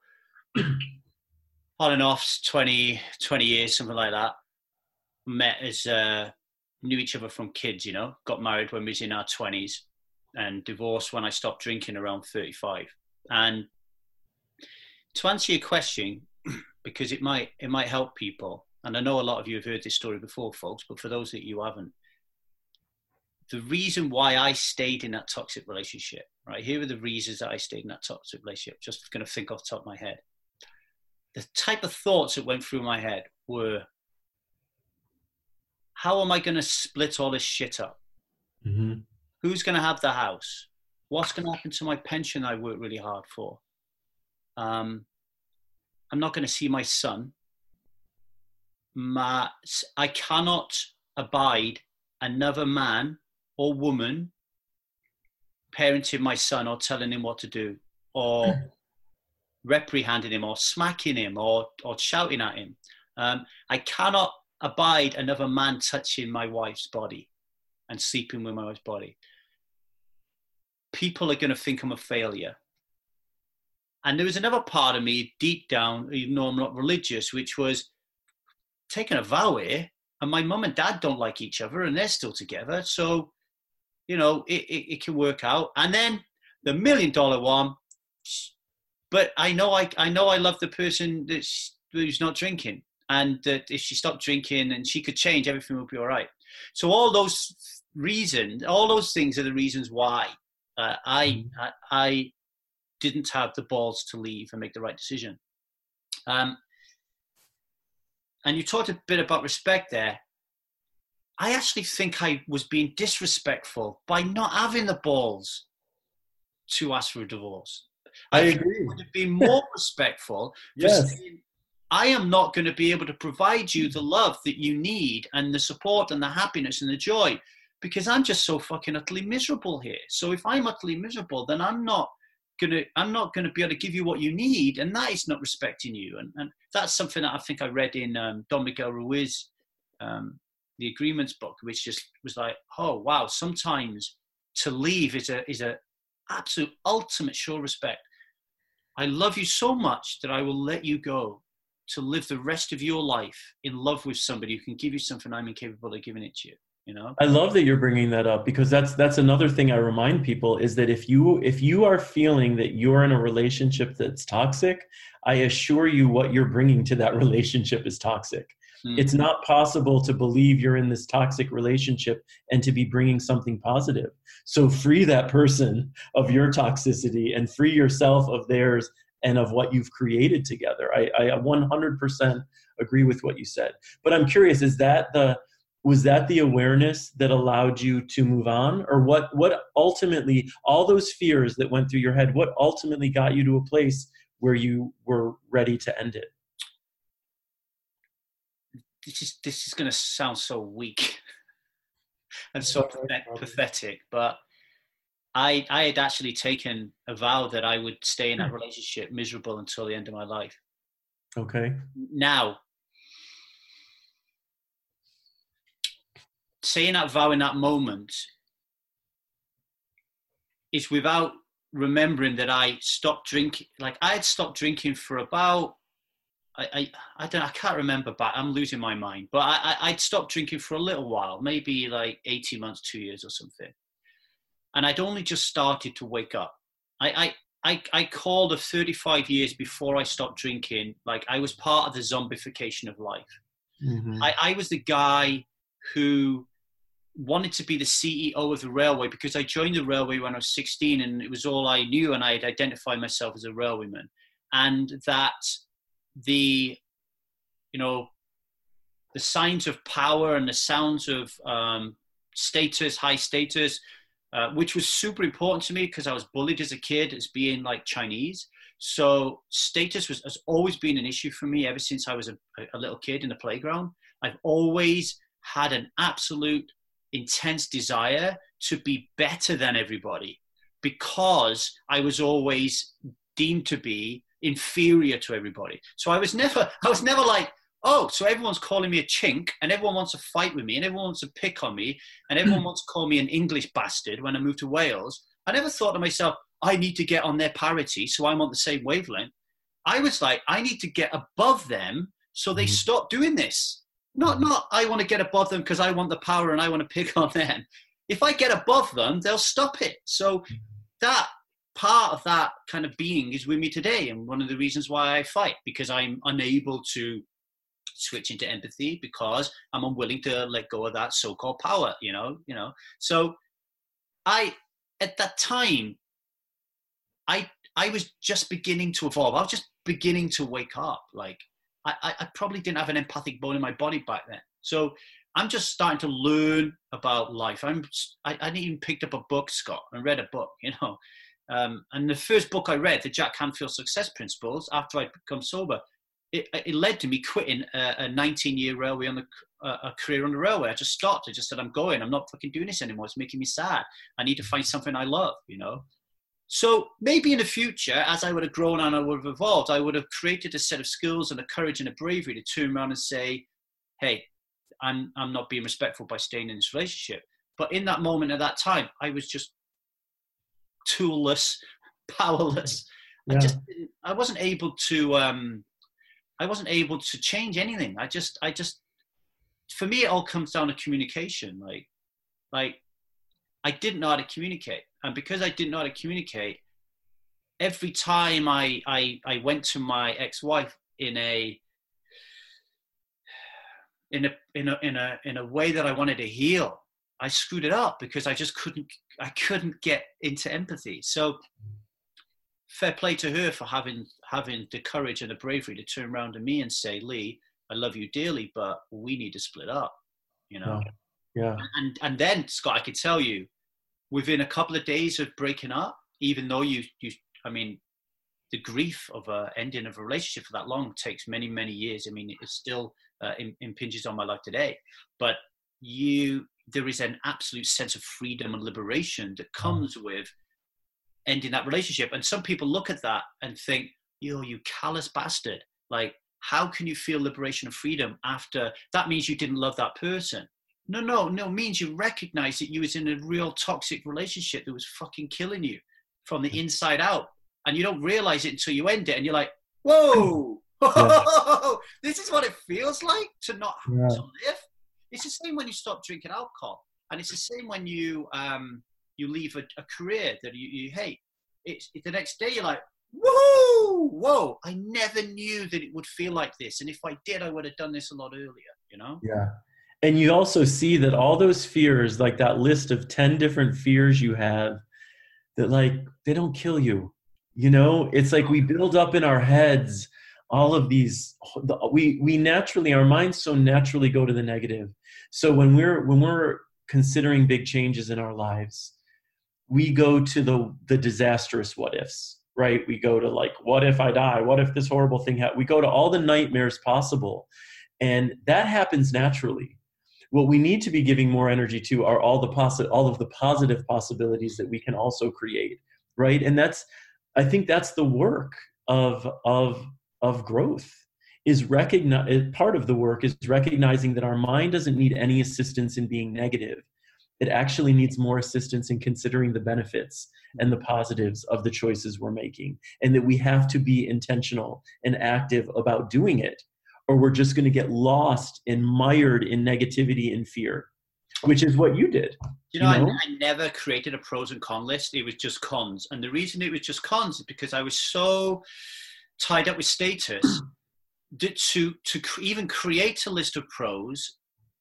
on and off twenty, twenty years, something like that. Met as, uh, knew each other from kids, you know, got married when we was in our twenties, and divorced when I stopped drinking around thirty-five. And to answer your question, because it might, it might help people, and I know a lot of you have heard this story before, folks, but for those that you haven't, the reason why I stayed in that toxic relationship, right? Here are the reasons that I stayed in that toxic relationship. Just going to think off the top of my head. The type of thoughts that went through my head were, how am I going to split all this shit up? Mm-hmm. Who's going to have the house? What's going to happen to my pension I worked really hard for? Um, I'm not going to see my son. My, I cannot abide another man or woman parenting my son or telling him what to do, or reprihanding him or smacking him or, or shouting at him. Um, I cannot abide another man touching my wife's body and sleeping with my wife's body. People are going to think I'm a failure. And there was another part of me deep down, even though I'm not religious, which was taking a vow here, and my mum and dad don't like each other and they're still together. So, you know, it, it, it can work out. And then the million dollar one, but I know I, I know I love the person that's, who's not drinking. And that if she stopped drinking and she could change, everything would be all right. So all those reasons, all those things are the reasons why uh, I, I I didn't have the balls to leave and make the right decision. Um, and you talked a bit about respect there. I actually think I was being disrespectful by not having the balls to ask for a divorce. I, I agree. I would have been more respectful. Yes. Saying, I am not going to be able to provide you the love that you need and the support and the happiness and the joy, because I'm just so fucking utterly miserable here. So if I'm utterly miserable, then I'm not going to, I'm not going to be able to give you what you need. And that is not respecting you. And, and that's something that I think I read in um, Don Miguel Ruiz, um, the agreements book, which just was like, oh wow, sometimes to leave is a is a absolute ultimate show of respect. I love you so much that I will let you go to live the rest of your life in love with somebody who can give you something I'm incapable of giving it to you. You know? I love that you're bringing that up, because that's that's another thing I remind people is that if you if you are feeling that you're in a relationship that's toxic, I assure you what you're bringing to that relationship is toxic. Mm-hmm. It's not possible to believe you're in this toxic relationship and to be bringing something positive. So free that person of your toxicity and free yourself of theirs and of what you've created together. I, I one hundred percent agree with what you said. But I'm curious, is that the was that the awareness that allowed you to move on? Or what, what ultimately, all those fears that went through your head, what ultimately got you to a place where you were ready to end it? This is, this is going to sound so weak and so pathetic, but I, I had actually taken a vow that I would stay in that relationship miserable until the end of my life. Okay. Now, saying that vow in that moment is without remembering that I stopped drinking. Like I had stopped drinking for about, I I, I don't I can't remember, but I'm losing my mind. But I, I I'd stopped drinking for a little while, maybe like eighteen months, two years or something. And I'd only just started to wake up. I I I, I called of thirty-five years before I stopped drinking, like I was part of the zombification of life. Mm-hmm. I, I was the guy who wanted to be the C E O of the railway because I joined the railway when I was sixteen and it was all I knew, and I had identified myself as a railwayman. And that the, you know, the signs of power and the sounds of um, status, high status, uh, which was super important to me because I was bullied as a kid as being like Chinese. So status was, has always been an issue for me ever since I was a, a little kid in the playground. I've always had an absolute intense desire to be better than everybody because I was always deemed to be inferior to everybody. So I was never, I was never like, oh, so everyone's calling me a chink and everyone wants to fight with me and everyone wants to pick on me and everyone wants to call me an English bastard when I moved to Wales. I never thought to myself, I need to get on their parity so I'm on the same wavelength. I was like, I need to get above them so they stop doing this. Not, not I want to get above them because I want the power and I want to pick on them. If I get above them, they'll stop it. So that part of that kind of being is with me today. And one of the reasons why I fight, because I'm unable to switch into empathy because I'm unwilling to let go of that so-called power, you know, you know. So I, at that time, I, I was just beginning to evolve. I was just beginning to wake up. Like, I, I probably didn't have an empathic bone in my body back then. So I'm just starting to learn about life. I'm, I, I even picked up a book, Scott, and read a book, you know. Um, and the first book I read, the Jack Canfield Success Principles, after I'd become sober, it, it led to me quitting a nineteen-year railway on the, uh, a career on the railway. I just stopped. I just said, I'm going. I'm not fucking doing this anymore. It's making me sad. I need to find something I love, you know. So maybe in the future, as I would have grown and I would have evolved, I would have created a set of skills and a courage and a bravery to turn around and say, hey, I'm I'm not being respectful by staying in this relationship. But in that moment at that time, I was just toolless, powerless. Yeah. I just didn't, I wasn't able to um, I wasn't able to change anything. I just I just for me it all comes down to communication. Like like I didn't know how to communicate. And because I didn't know how to communicate, every time I, I, I went to my ex-wife in a, in a, in a, in a, in a way that I wanted to heal, I screwed it up because I just couldn't, I couldn't get into empathy. So fair play to her for having, having the courage and the bravery to turn around to me and say, Lee, I love you dearly, but we need to split up, you know? Yeah. And, and then Scott, I could tell you, within a couple of days of breaking up, even though you, you, I mean, the grief of uh, ending of a relationship for that long takes many, many years. I mean, it still uh, impinges on my life today. But you, there is an absolute sense of freedom and liberation that comes with ending that relationship. And some people look at that and think, yo, you callous bastard. Like, how can you feel liberation and freedom after that means you didn't love that person? No, no, no, it means you recognize that you was in a real toxic relationship that was fucking killing you from the inside out. And you don't realize it until you end it. And you're like, whoa, yeah. This is what it feels like to not have yeah. to live. It's the same when you stop drinking alcohol. And it's the same when you um, you leave a, a career that you, you hate. It's, it's the next day you're like, whoa, whoa, I never knew that it would feel like this. And if I did, I would have done this a lot earlier, you know? Yeah. And you also see that all those fears, like that list of ten different fears you have, that like, they don't kill you. You know, it's like we build up in our heads all of these, we we naturally, our minds so naturally go to the negative. So when we're when we're considering big changes in our lives, we go to the the disastrous what ifs, right? We go to like, what if I die? What if this horrible thing happens? We go to all the nightmares possible. And that happens naturally. What we need to be giving more energy to are all the possi- all of the positive possibilities that we can also create, right? And that's, I think that's the work of of of growth. Is recognize part of the work is recognizing that our mind doesn't need any assistance in being negative. It actually needs more assistance in considering the benefits and the positives of the choices we're making, and that we have to be intentional and active about doing it, or we're just going to get lost and mired in negativity and fear, which is what you did. You know, you know? I, I never created a pros and con list. It was just cons. And the reason it was just cons is because I was so tied up with status that to, to even create a list of pros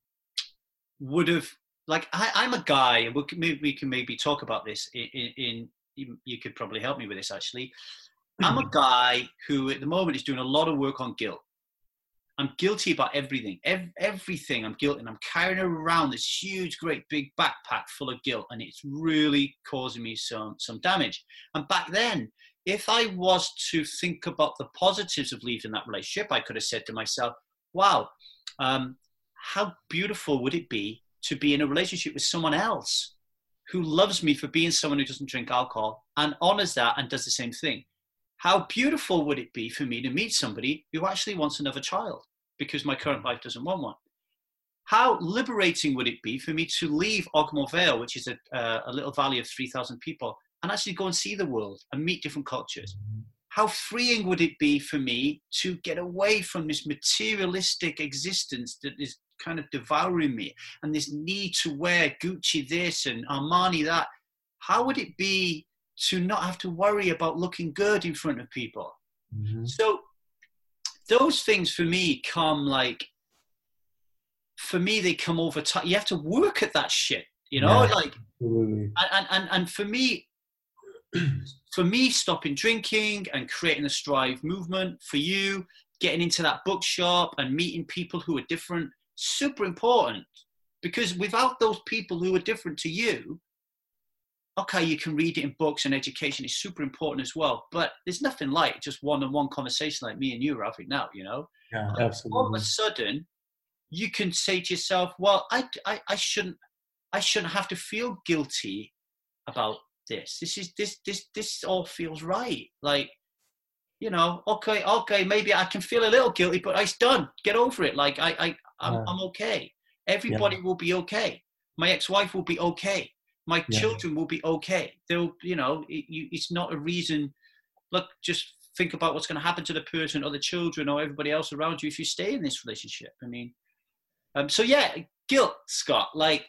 would have, like, I, I'm a guy, and we'll, maybe we can maybe talk about this in, in, in, you could probably help me with this actually. I'm a guy who at the moment is doing a lot of work on guilt. I'm guilty about everything, Ev- everything I'm guilty. And I'm carrying around this huge, great big backpack full of guilt. And it's really causing me some, some damage. And back then, if I was to think about the positives of leaving that relationship, I could have said to myself, wow, um, how beautiful would it be to be in a relationship with someone else who loves me for being someone who doesn't drink alcohol and honors that and does the same thing? How beautiful would it be for me to meet somebody who actually wants another child because my current life doesn't want one? How liberating would it be for me to leave Ogmore Vale, which is a, uh, a little valley of three thousand people, and actually go and see the world and meet different cultures? How freeing would it be for me to get away from this materialistic existence that is kind of devouring me and this need to wear Gucci this and Armani that? How would it be to not have to worry about looking good in front of people? Mm-hmm. So those things for me come like, for me, they come over time. You have to work at that shit, you know, yeah, like, absolutely. and, and, and for me, for me, stopping drinking and creating the Strive movement, for you, getting into that bookshop and meeting people who are different, super important, because without those people who are different to you, okay, you can read it in books and education is super important as well, but there's nothing like just one-on-one conversation like me and you are having now, you know? Yeah, absolutely. All of a sudden, you can say to yourself, well, I, I, I shouldn't, I shouldn't have to feel guilty about this. This is, this, this, this all feels right. Like, you know, okay, okay, maybe I can feel a little guilty, but it's done. Get over it. Like, I, I, I'm, yeah. I'm okay. Everybody yeah. will be okay. My ex-wife will be okay. My yeah. children will be okay. They'll, you know, it, you, it's not a reason. Look, just think about what's going to happen to the person or the children or everybody else around you if you stay in this relationship. I mean, um, so yeah, guilt, Scott, like,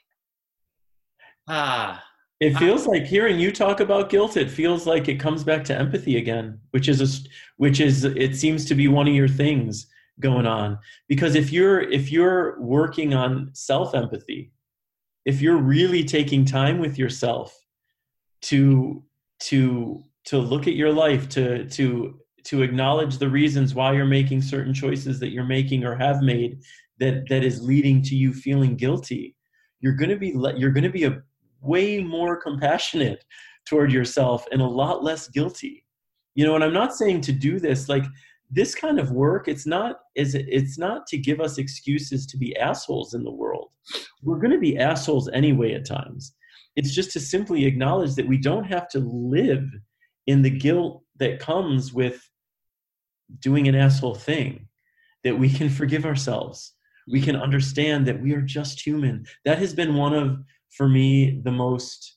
ah. It feels like hearing you talk about guilt, it feels like it comes back to empathy again, which is, a, which is, it seems to be one of your things going on. Because if you're, if you're working on self-empathy, if you're really taking time with yourself to, to, to look at your life, to, to, to acknowledge the reasons why you're making certain choices that you're making or have made that, that is leading to you feeling guilty, you're going to be, you're going to be a way more compassionate toward yourself and a lot less guilty. You know, and I'm not saying to do this, like this kind of work, it's not, is it's not to give us excuses to be assholes in the world. We're going to be assholes anyway at times. It's just to simply acknowledge that we don't have to live in the guilt that comes with doing an asshole thing, that we can forgive ourselves, We can understand that we are just human. That has been one of, for me, the most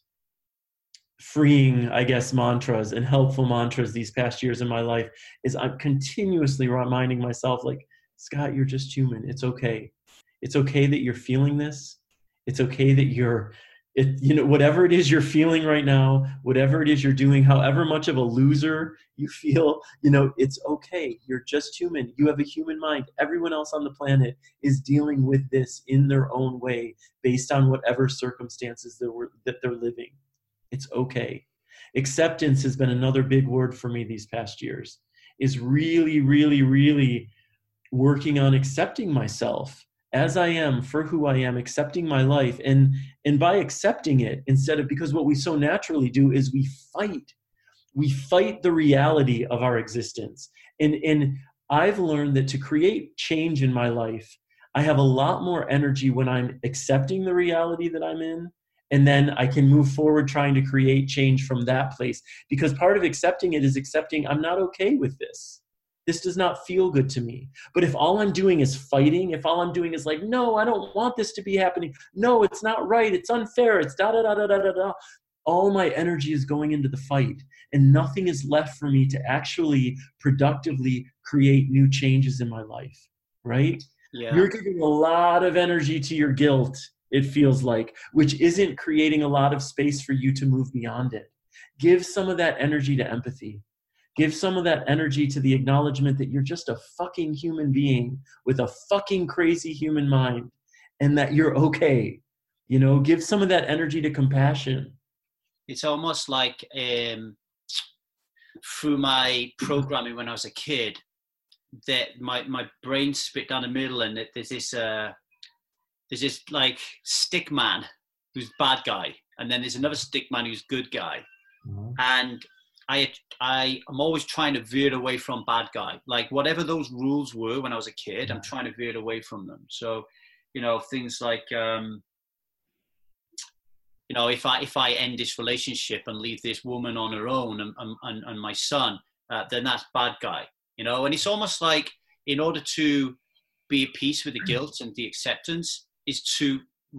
freeing, I guess, mantras and helpful mantras these past years in my life, is I'm continuously reminding myself, like, Scott, you're just human. It's okay. It's okay that you're feeling this. It's okay that you're, it, you know, whatever it is you're feeling right now, whatever it is you're doing, however much of a loser you feel, you know, it's okay. You're just human. You have a human mind. Everyone else on the planet is dealing with this in their own way, based on whatever circumstances that, were, that they're living. It's okay. Acceptance has been another big word for me these past years, is really, really, really working on accepting myself as I am, for who I am, accepting my life. And, and by accepting it, instead of, because what we so naturally do is we fight. We fight the reality of our existence. And, and I've learned that to create change in my life, I have a lot more energy when I'm accepting the reality that I'm in. And then I can move forward trying to create change from that place. Because part of accepting it is accepting I'm not okay with this. This does not feel good to me. But if all I'm doing is fighting, if all I'm doing is like, no, I don't want this to be happening. No, it's not right. It's unfair. It's da da da da da da da. All my energy is going into the fight. And nothing is left for me to actually productively create new changes in my life. Right? Yeah. You're giving a lot of energy to your guilt, it feels like, which isn't creating a lot of space for you to move beyond it. Give some of that energy to empathy. Give some of that energy to the acknowledgement that you're just a fucking human being with a fucking crazy human mind, and that you're okay. You know, give some of that energy to compassion. It's almost like um, through my programming when I was a kid, that my, my brain split down the middle, and that there's this uh, there's this like stick man who's bad guy, and then there's another stick man who's good guy. Mm-hmm. And I I am always trying to veer away from bad guy. Like whatever those rules were when I was a kid, I'm trying to veer away from them. So, you know, things like um, you know, if I if I end this relationship and leave this woman on her own and and, and my son, uh, then that's bad guy. You know, and it's almost like in order to be at peace with the guilt and the acceptance is to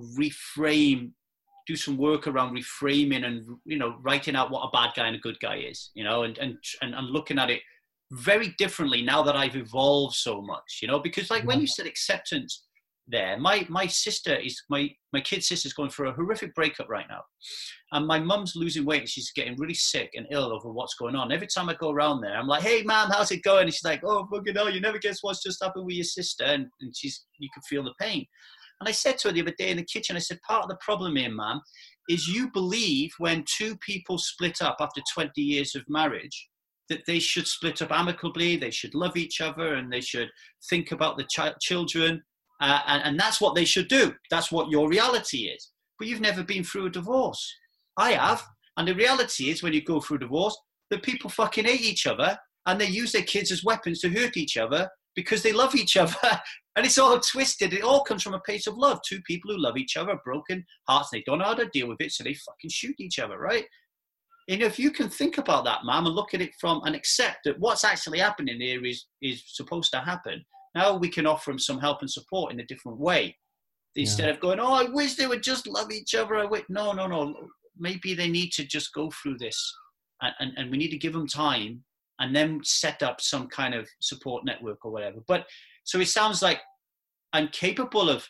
reframe, do some work around reframing and, you know, writing out what a bad guy and a good guy is, you know, and, and, and, and looking at it very differently now that I've evolved so much, you know, because like when you said acceptance there, my, my sister is, my, my kid sister's going through a horrific breakup right now. And my mum's losing weight and she's getting really sick and ill over what's going on. Every time I go around there, I'm like, hey, ma'am, how's it going? And she's like, oh, fucking hell, you never guess what's just happened with your sister. And, and she's, you can feel the pain. And I said to her the other day in the kitchen, I said, part of the problem here, ma'am, is you believe when two people split up after twenty years of marriage, that they should split up amicably, they should love each other, and they should think about the ch- children. Uh, and, and that's what they should do. That's what your reality is. But you've never been through a divorce. I have. And the reality is when you go through divorce, that people fucking hate each other and they use their kids as weapons to hurt each other because they love each other. And it's all twisted. It all comes from a place of love. Two people who love each other, broken hearts, they don't know how to deal with it, so they fucking shoot each other, right? And if you can think about that, ma'am, and look at it from and accept that what's actually happening here is, is supposed to happen. Now we can offer them some help and support in a different way. Instead yeah. of going, oh, I wish they would just love each other. I wish. No, no, no. Maybe they need to just go through this. And, and, and we need to give them time and then set up some kind of support network or whatever. But so it sounds like I'm capable of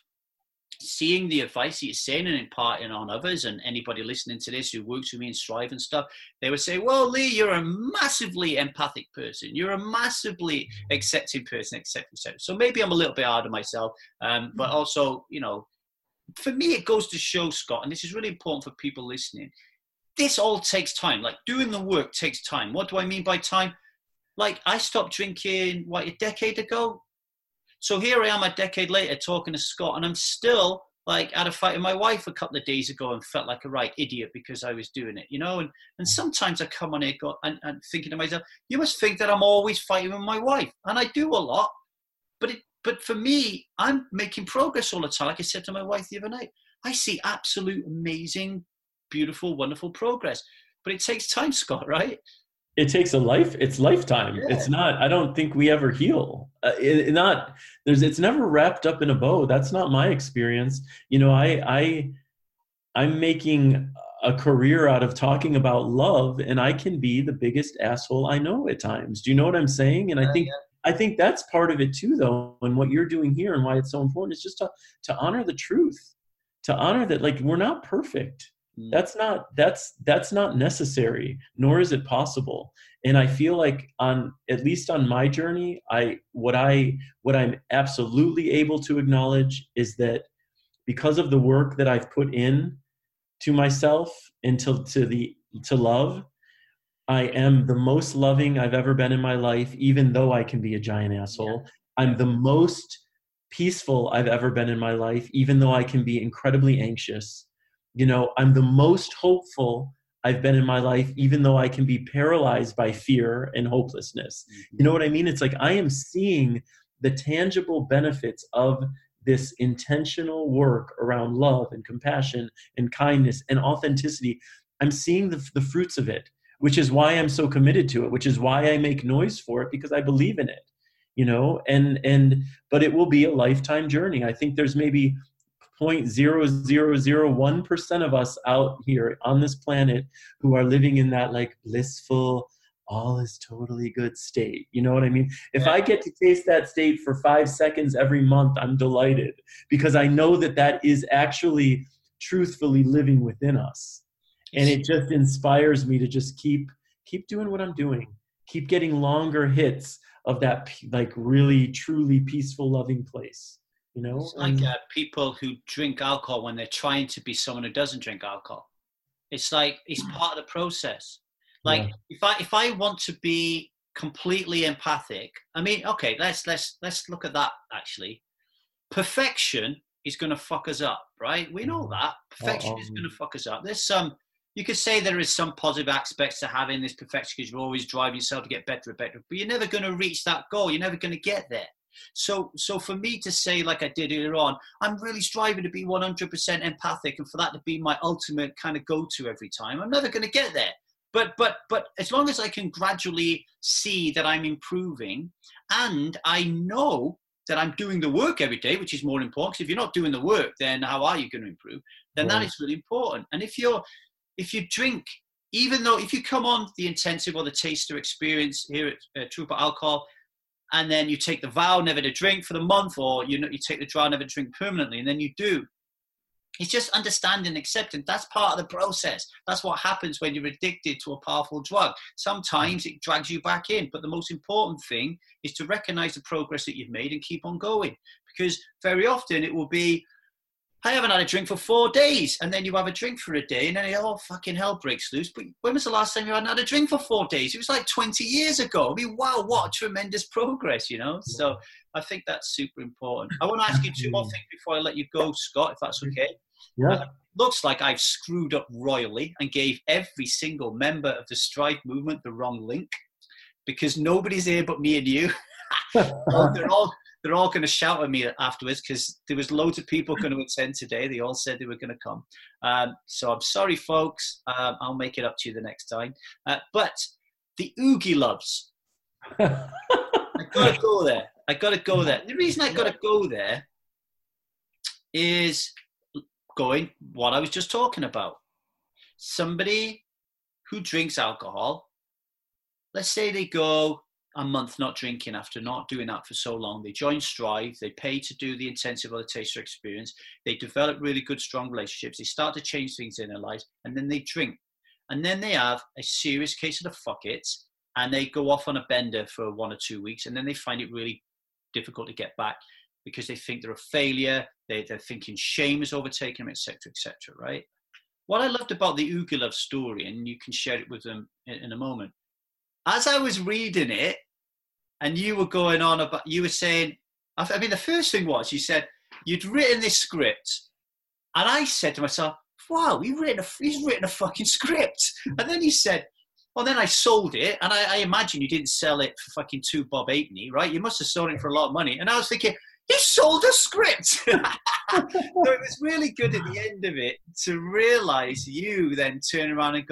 seeing the advice that you're saying and imparting on others, and anybody listening to this who works with me in Strive and stuff, they would say, well, Lee, you're a massively empathic person. You're a massively accepting person, accepting self. So maybe I'm a little bit hard on myself, um, but also, you know, for me, it goes to show, Scott, and this is really important for people listening, this all takes time. Like doing the work takes time. What do I mean by time? Like I stopped drinking, what, a decade ago? So here I am a decade later talking to Scott, and I'm still like at a fight with my wife a couple of days ago and felt like a right idiot because I was doing it, you know? And and sometimes I come on here go, and, and thinking to myself, you must think that I'm always fighting with my wife. And I do a lot. But it, but for me, I'm making progress all the time. Like I said to my wife the other night, I see absolute, amazing, beautiful, wonderful progress. But it takes time, Scott, right? it takes a life. It's lifetime. Yeah. It's not, I don't think we ever heal. Uh, it, it not there's, it's never wrapped up in a bow. That's not my experience. You know, I, I, I'm making a career out of talking about love, and I can be the biggest asshole I know at times. Do you know what I'm saying? And I Uh, think, yeah. I think that's part of it too, though. And what you're doing here and why it's so important is just to, to honor the truth, to honor that, like, we're not perfect. Mm. That's not, that's, that's not necessary, nor is it possible. And I feel like on, at least on my journey, I, what I, what I'm absolutely able to acknowledge is that because of the work that I've put in to myself and to, to the, to love, I am the most loving I've ever been in my life, even though I can be a giant asshole. Yeah. I'm the most peaceful I've ever been in my life, even though I can be incredibly anxious. You know, I'm the most hopeful I've been in my life, even though I can be paralyzed by fear and hopelessness. Mm-hmm. You know what I mean? It's like I am seeing the tangible benefits of this intentional work around love and compassion and kindness and authenticity. I'm seeing the, the fruits of it, which is why I'm so committed to it, which is why I make noise for it, because I believe in it, you know, and, and, but it will be a lifetime journey. I think there's maybe zero point zero zero zero one percent of us out here on this planet who are living in that like blissful, all is totally good state. You know what I mean? If I get to taste that state for five seconds every month, I'm delighted, because I know that that is actually truthfully living within us. And it just inspires me to just keep, keep doing what I'm doing, keep getting longer hits of that, like really, truly peaceful, loving place. You know, it's like uh, people who drink alcohol when they're trying to be someone who doesn't drink alcohol. It's like, it's part of the process. Like yeah. if I, if I want to be completely empathic, I mean, okay, let's, let's, let's look at that actually. Perfection is going to fuck us up, right? We know that. Perfection Uh-oh. is going to fuck us up. There's some, you could say there is some positive aspects to having this perfection because you always drive yourself to get better and better, but you're never going to reach that goal. You're never going to get there. So, so for me to say, like I did earlier on, I'm really striving to be one hundred percent empathic, and for that to be my ultimate kind of go-to every time, I'm never going to get there. But, but, but as long as I can gradually see that I'm improving, and I know that I'm doing the work every day, which is more important. Because if you're not doing the work, then how are you going to improve? Then right. that is really important. And if you're, if you drink, even though if you come on the intensive or the taster experience here at uh, Trooper Alcohol, and then you take the vow never to drink for the month, or you know, you take the vow never to drink permanently, and then you do. It's just understanding and accepting. That's part of the process. That's what happens when you're addicted to a powerful drug. Sometimes it drags you back in, but the most important thing is to recognize the progress that you've made and keep on going. Because very often it will be, I haven't had a drink for four days. And then you have a drink for a day and then, oh, fucking hell breaks loose. But when was the last time you hadn't had a drink for four days? It was like twenty years ago. I mean, wow, what a tremendous progress, you know? So I think that's super important. I want to ask you two more things before I let you go, Scott, if that's okay. Yeah. Uh, looks like I've screwed up royally and gave every single member of the Strive movement the wrong link, because nobody's here but me and you. So they're all... They're all going to shout at me afterwards because there was loads of people going to attend today. They all said they were going to come. Um, so I'm sorry, folks. Um, I'll make it up to you the next time. Uh, but the Oogie Loves. I got to go there. I got to go there. The reason I got to go there is going what I was just talking about. Somebody who drinks alcohol, let's say they go a month not drinking after not doing that for so long. They join Strive, they pay to do the intensive or the taster experience, they develop really good, strong relationships, they start to change things in their lives, and then they drink. And then they have a serious case of the fuck it's, and they go off on a bender for one or two weeks, and then they find it really difficult to get back because they think they're a failure, they, they're thinking shame has overtaken them, et cetera, et cetera, right? What I loved about the Oogie Love story, and you can share it with them in, in a moment, as I was reading it, and you were going on about, you were saying, I mean, the first thing was, you said, you'd written this script. And I said to myself, wow, he's written a, he's written a fucking script. And then you said, well, then I sold it. And I, I imagine you didn't sell it for fucking two Bob Aitney, right? You must have sold it for a lot of money. And I was thinking, he sold a script. So it was really good at the end of it to realize you then turn around and go,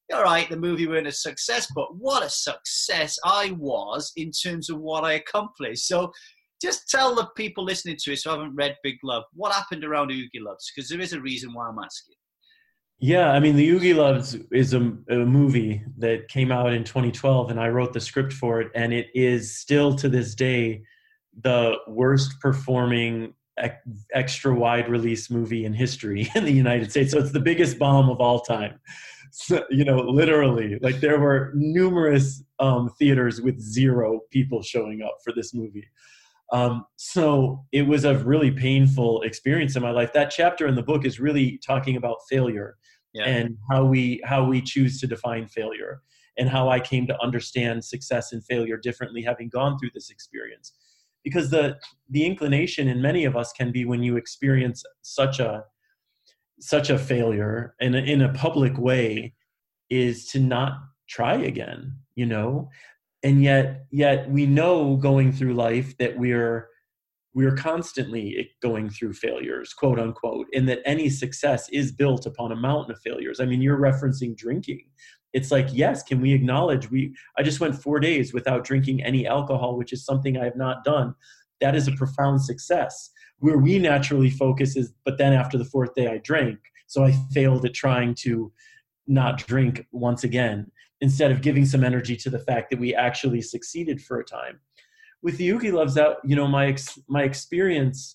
all right, the movie weren't a success, but what a success I was in terms of what I accomplished. So just tell the people listening to us who haven't read Big Love, what happened around Oogie Loves, because there is a reason why I'm asking. Yeah, I mean, The Oogie Loves is a, a movie that came out in twenty twelve, and I wrote the script for it, and it is still to this day the worst performing extra wide release movie in history in the United States. So it's the biggest bomb of all time. So, you know, literally, like there were numerous um, theaters with zero people showing up for this movie. Um, so it was a really painful experience in my life. That chapter in the book is really talking about failure yeah. and how we how we choose to define failure, and how I came to understand success and failure differently, having gone through this experience. Because the the inclination in many of us can be, when you experience such a such a failure in a, in a public way, is to not try again, you know. And yet, yet we know going through life that we're we're constantly going through failures, quote unquote, and that any success is built upon a mountain of failures. I mean, you're referencing drinking. It's like, yes, can we acknowledge we? I just went four days without drinking any alcohol, which is something I have not done. That is a profound success. Where we naturally focus is, but then after the fourth day, I drank, so I failed at trying to not drink once again, instead of giving some energy to the fact that we actually succeeded for a time. With the Oogie Loves out, you know, my ex, my experience,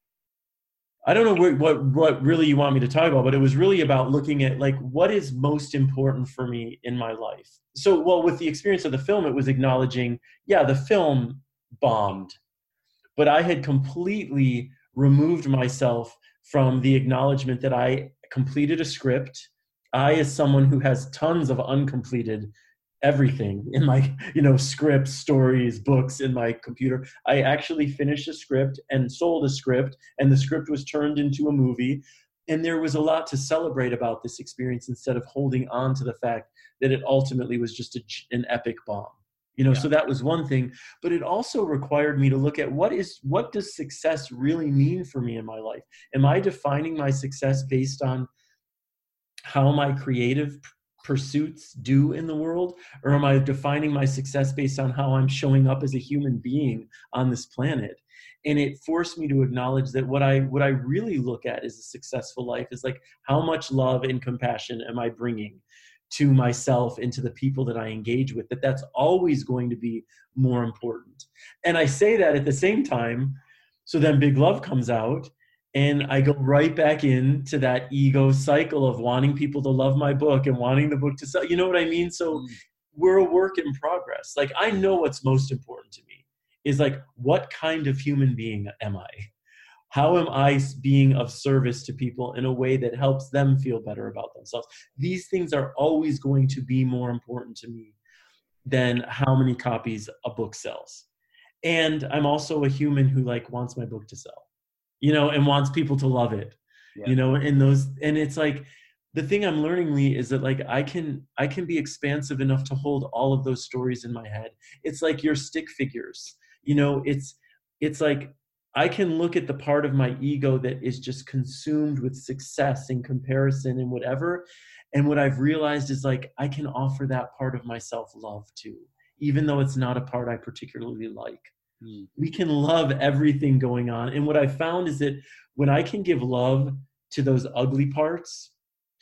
I don't know what, what what really you want me to talk about, but it was really about looking at, like, what is most important for me in my life. So, well, with the experience of the film, it was acknowledging, yeah, the film bombed, but I had completely removed myself from the acknowledgement that I completed a script. I, as someone who has tons of uncompleted everything in my, you know, scripts, stories, books in my computer, I actually finished a script and sold a script, and the script was turned into a movie. And there was a lot to celebrate about this experience, instead of holding on to the fact that it ultimately was just a, an epic bomb. You know, yeah. So that was one thing, but it also required me to look at what is, what does success really mean for me in my life? Am I defining my success based on how my creative pursuits do in the world, or am I defining my success based on how I'm showing up as a human being on this planet? And it forced me to acknowledge that what I what I really look at as a successful life is, like, how much love and compassion am I bringing to myself and to the people that I engage with, that that's always going to be more important. And I say that at the same time, so then Big Love comes out, and I go right back into that ego cycle of wanting people to love my book and wanting the book to sell. You know what I mean? So mm. we're a work in progress. Like, I know what's most important to me is, like, what kind of human being am I? How am I being of service to people in a way that helps them feel better about themselves? These things are always going to be more important to me than how many copies a book sells. And I'm also a human who, like, wants my book to sell, you know, and wants people to love it, yeah. you know, and those, and it's like, the thing I'm learning, Lee, is that, like, I can, I can be expansive enough to hold all of those stories in my head. It's like your stick figures, you know, it's, it's like, I can look at the part of my ego that is just consumed with success and comparison and whatever. And what I've realized is, like, I can offer that part of myself love too, even though it's not a part I particularly like. Mm. We can love everything going on. And what I found is that when I can give love to those ugly parts,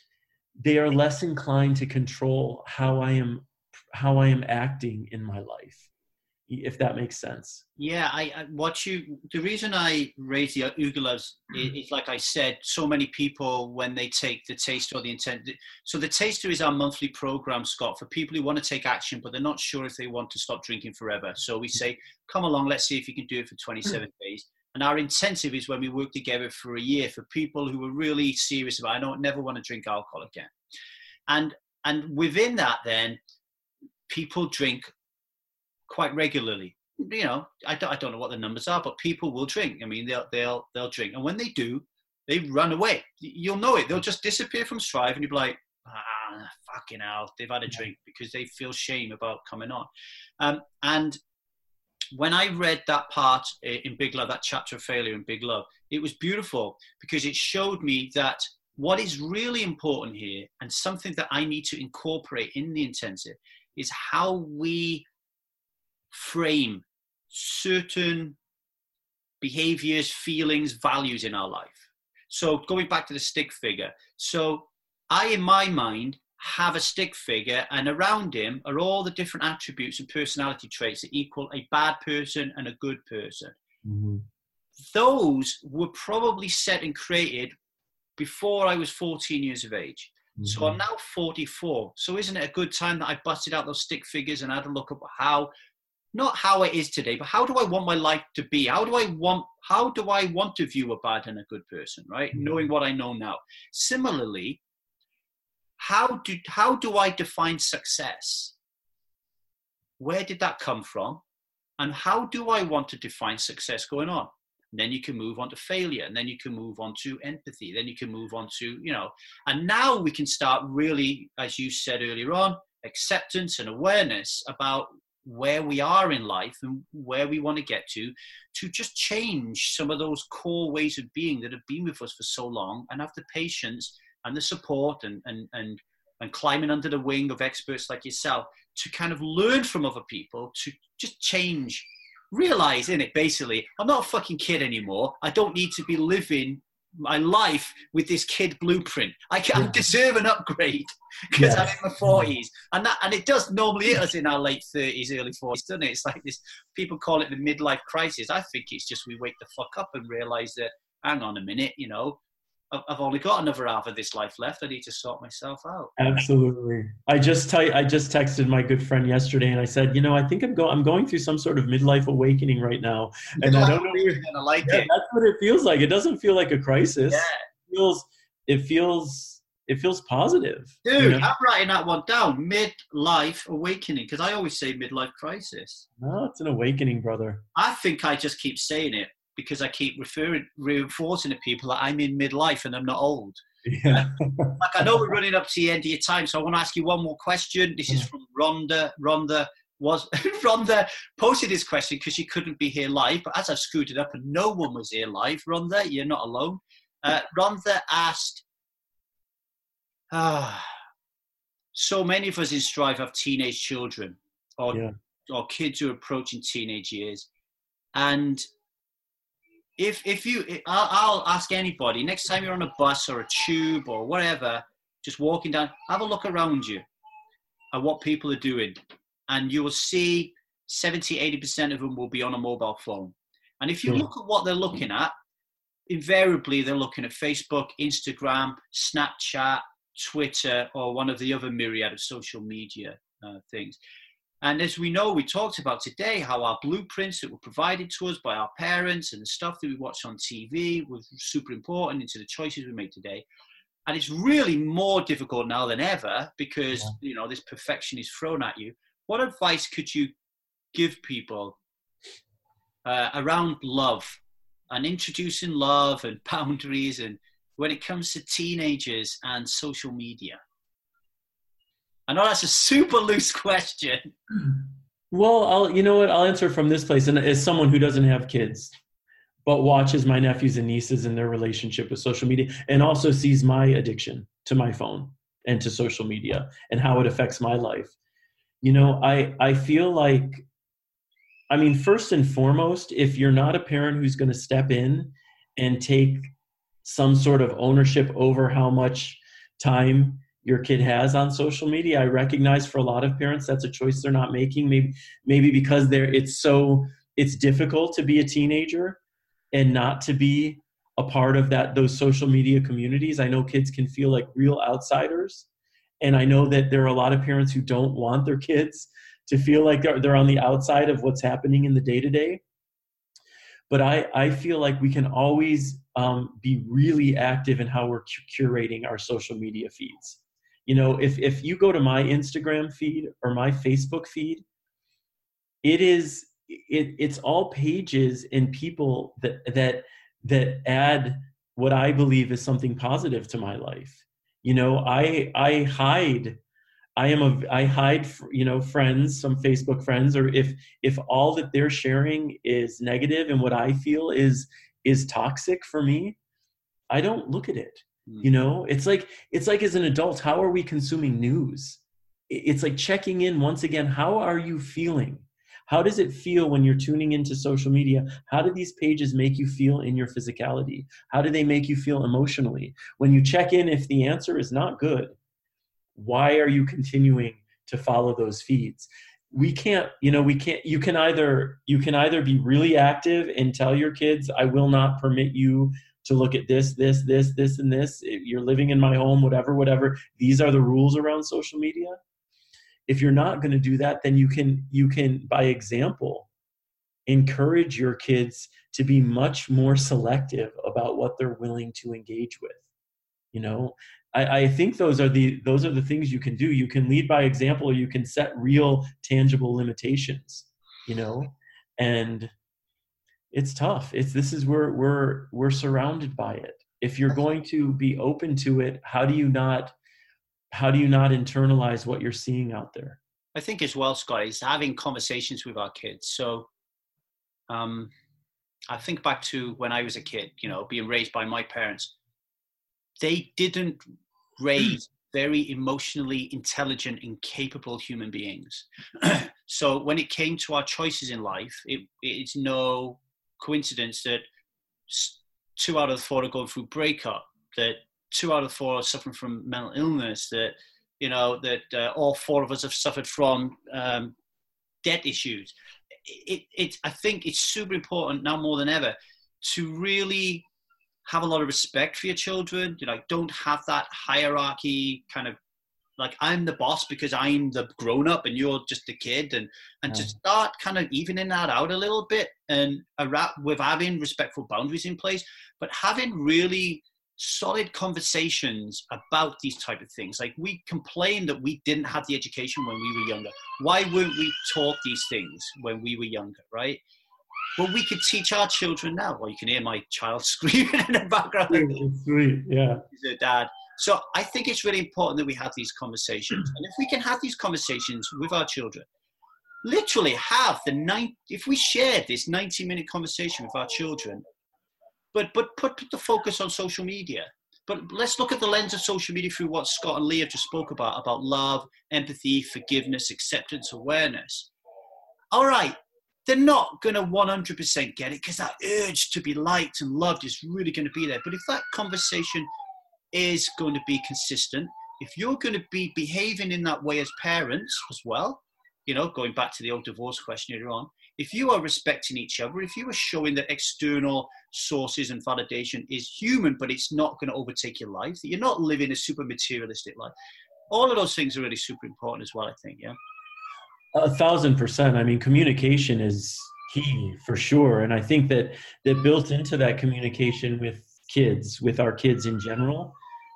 they are less inclined to control how I am, how I am acting in my life, if that makes sense. Yeah, I, I what you, the reason I raise the Oogie Loves is, is, like I said, so many people, when they take the Taster or the Intent, so the Taster is our monthly program, Scott, for people who want to take action, but they're not sure if they want to stop drinking forever. So we say, come along, let's see if you can do it for twenty-seven days. And our intensive is when we work together for a year for people who are really serious about, I don't never want to drink alcohol again. And, and within that, then people drink quite regularly. You know, I don't, I don't know what the numbers are, but people will drink. I mean, they'll they'll they'll drink, and when they do, they run away. You'll know it. They'll just disappear from Strive, and you'll be like, ah, fucking hell, they've had a drink, because they feel shame about coming on. Um, and when I read that part in Big Love, that chapter of failure in Big Love, it was beautiful, because it showed me that what is really important here, and something that I need to incorporate in the intensive, is how we frame certain behaviors, feelings, values in our life. So going back to the stick figure. So I, in my mind, have a stick figure, and around him are all the different attributes and personality traits that equal a bad person and a good person. Mm-hmm. Those were probably set and created before I was fourteen years of age. Mm-hmm. So I'm now forty-four. So isn't it a good time that I busted out those stick figures and had a look at how, not how it is today, but how do I want my life to be? How do I want, how do I want to view a bad and a good person, right? Mm-hmm. Knowing what I know now. Similarly, how do, how do I define success? Where did that come from? And how do I want to define success going on? And then you can move on to failure, and then you can move on to empathy. Then you can move on to, you know, and now we can start really, as you said earlier on, acceptance and awareness about where we are in life and where we want to get to, to just change some of those core ways of being that have been with us for so long, and have the patience and the support and, and, and, and climbing under the wing of experts like yourself to kind of learn from other people to just change, realize in it, basically, I'm not a fucking kid anymore. I don't need to be living my life with this kid blueprint. I, can, I deserve an upgrade because yeah. I'm in my forties, and that, and it does normally hit us in our late thirties, early forties, doesn't it? It's like this. People call it the midlife crisis. I think it's just we wake the fuck up and realize that, hang on a minute, you know, I've, I've only got another half of this life left. I need to sort myself out. Absolutely. I just t- I just texted my good friend yesterday, and I said, you know, I think I'm going I'm going through some sort of midlife awakening right now, and I don't know if you're gonna like yeah, it. That's what it feels like. It doesn't feel like a crisis. Yeah. It feels it feels it feels positive. Dude, you know? I'm writing that one down. Midlife awakening, because I always say midlife crisis. No, it's an awakening, brother. I think I just keep saying it because I keep referring, reinforcing to people that I'm in midlife and I'm not old. Yeah. Like, I know we're running up to the end of your time, so I want to ask you one more question. This is from Rhonda. Rhonda was Rhonda posted this question because she couldn't be here live, but as I've screwed it up and no one was here live, Rhonda, you're not alone. Uh, Rhonda asked, ah, so many of us in Strive have teenage children or, yeah. or kids who are approaching teenage years. And If if you, I'll, I'll ask anybody, next time you're on a bus or a tube or whatever, just walking down, have a look around you at what people are doing. And you will see seventy, eighty percent of them will be on a mobile phone. And if you yeah. look at what they're looking at, invariably they're looking at Facebook, Instagram, Snapchat, Twitter, or one of the other myriad of social media uh, things. And as we know, we talked about today how our blueprints that were provided to us by our parents and the stuff that we watched on T V was super important into the choices we made today. And it's really more difficult now than ever because, yeah. you know, this perfection is thrown at you. What advice could you give people uh, around love and introducing love and boundaries, and when it comes to teenagers and social media? I know that's a super loose question. Well, I'll, you know what, I'll answer from this place. And as someone who doesn't have kids, but watches my nephews and nieces and their relationship with social media, and also sees my addiction to my phone and to social media and how it affects my life. You know, I, I feel like, I mean, first and foremost, if you're not a parent who's going to step in and take some sort of ownership over how much time your kid has on social media, I recognize for a lot of parents that's a choice they're not making. Maybe maybe because they're it's so it's difficult to be a teenager and not to be a part of that those social media communities. I know kids can feel like real outsiders, and I know that there are a lot of parents who don't want their kids to feel like they're, they're on the outside of what's happening in the day-to-day. But I, I feel like we can always um, be really active in how we're curating our social media feeds. You know, if, if you go to my Instagram feed or my Facebook feed, it is it, it's all pages and people that that that add what I believe is something positive to my life. You know, I I hide I am a I hide you know friends, some Facebook friends, or if if all that they're sharing is negative and what I feel is is toxic for me, I don't look at it. You know, it's like, it's like as an adult, how are we consuming news? It's like checking in once again. How are you feeling? How does it feel when you're tuning into social media? How do these pages make you feel in your physicality? How do they make you feel emotionally? When you check in, if the answer is not good, why are you continuing to follow those feeds? We can't, you know, we can't, you can either, you can either be really active and tell your kids, I will not permit you to look at this, this, this, this, and this. You're living in my home, whatever, whatever. These are the rules around social media. If you're not going to do that, then you can, you can, by example, encourage your kids to be much more selective about what they're willing to engage with. You know, I, I think those are the, those are the things you can do. You can lead by example, or you can set real tangible limitations, you know, and it's tough. It's, this is where we're, we're surrounded by it. If you're going to be open to it, how do you not, how do you not internalize what you're seeing out there? I think as well, Scott, is having conversations with our kids. So um, I think back to when I was a kid, you know, being raised by my parents. They didn't raise very emotionally intelligent and capable human beings. So when it came to our choices in life, it, it's no coincidence that two out of four are going through breakup, that two out of four are suffering from mental illness, that, you know, that uh, all four of us have suffered from um, debt issues. It, it, I think it's super important now more than ever to really have a lot of respect for your children. You know, don't have that hierarchy kind of like I'm the boss because I'm the grown up and you're just a kid, and, and yeah. to start kind of evening that out a little bit, and around, with having respectful boundaries in place, but having really solid conversations about these type of things. Like we complain that we didn't have the education when we were younger. Why weren't we taught these things when we were younger, right? Well, we could teach our children now. Well, you can hear my child screaming in the background. It's sweet, yeah. He's a dad. So I think it's really important that we have these conversations. And if we can have these conversations with our children, literally have the nine, if we share this ninety minute conversation with our children, but but put, put the focus on social media. But let's look at the lens of social media through what Scott and Lee have just spoke about, about love, empathy, forgiveness, acceptance, awareness. All right. They're not going to one hundred percent get it because that urge to be liked and loved is really going to be there. But if that conversation is going to be consistent, if you're going to be behaving in that way as parents as well, you know, going back to the old divorce question earlier on, if you are respecting each other, if you are showing that external sources and validation is human, but it's not going to overtake your life, that you're not living a super materialistic life, all of those things are really super important as well, I think, yeah. A thousand percent. I mean, communication is key for sure. And I think that that built into that communication with kids, with our kids in general,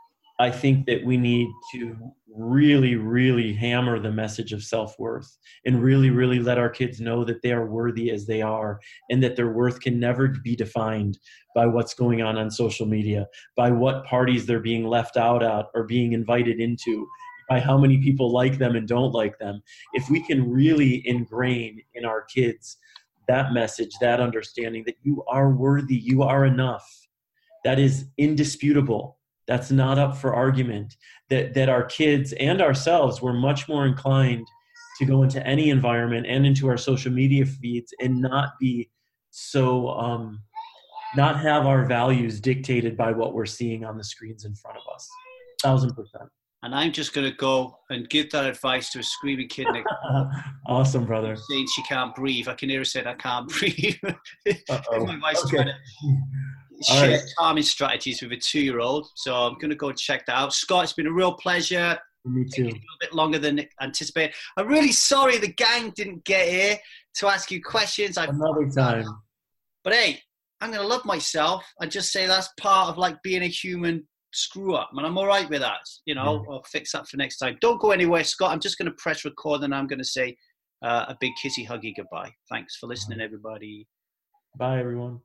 I think that we need to really, really hammer the message of self-worth and really, really let our kids know that they are worthy as they are, and that their worth can never be defined by what's going on on social media, by what parties they're being left out at or being invited into, by how many people like them and don't like them. If we can really ingrain in our kids that message, that understanding that you are worthy, you are enough, that is indisputable. That's not up for argument. That, that our kids and ourselves were much more inclined to go into any environment and into our social media feeds and not be so, um, not have our values dictated by what we're seeing on the screens in front of us. Thousand percent. And I'm just going to go and give that advice to a screaming kid. Nick. Awesome, brother. Saying she can't breathe. I can hear her saying, I can't breathe. My wife's okay. trying to share right. calming strategies with a two-year-old. So I'm going to go check that out. Scott, it's been a real pleasure. Me too. A little bit longer than anticipated. I'm really sorry the gang didn't get here to ask you questions. I've Another time. But hey, I'm going to love myself and just say that's part of like being a human screw up, and I'm all right with that. You know, yeah. I'll fix that for next time. Don't go anywhere, Scott. I'm just going to press record and I'm going to say uh, a big kissy huggy goodbye. Thanks for listening, everybody. Bye, everyone.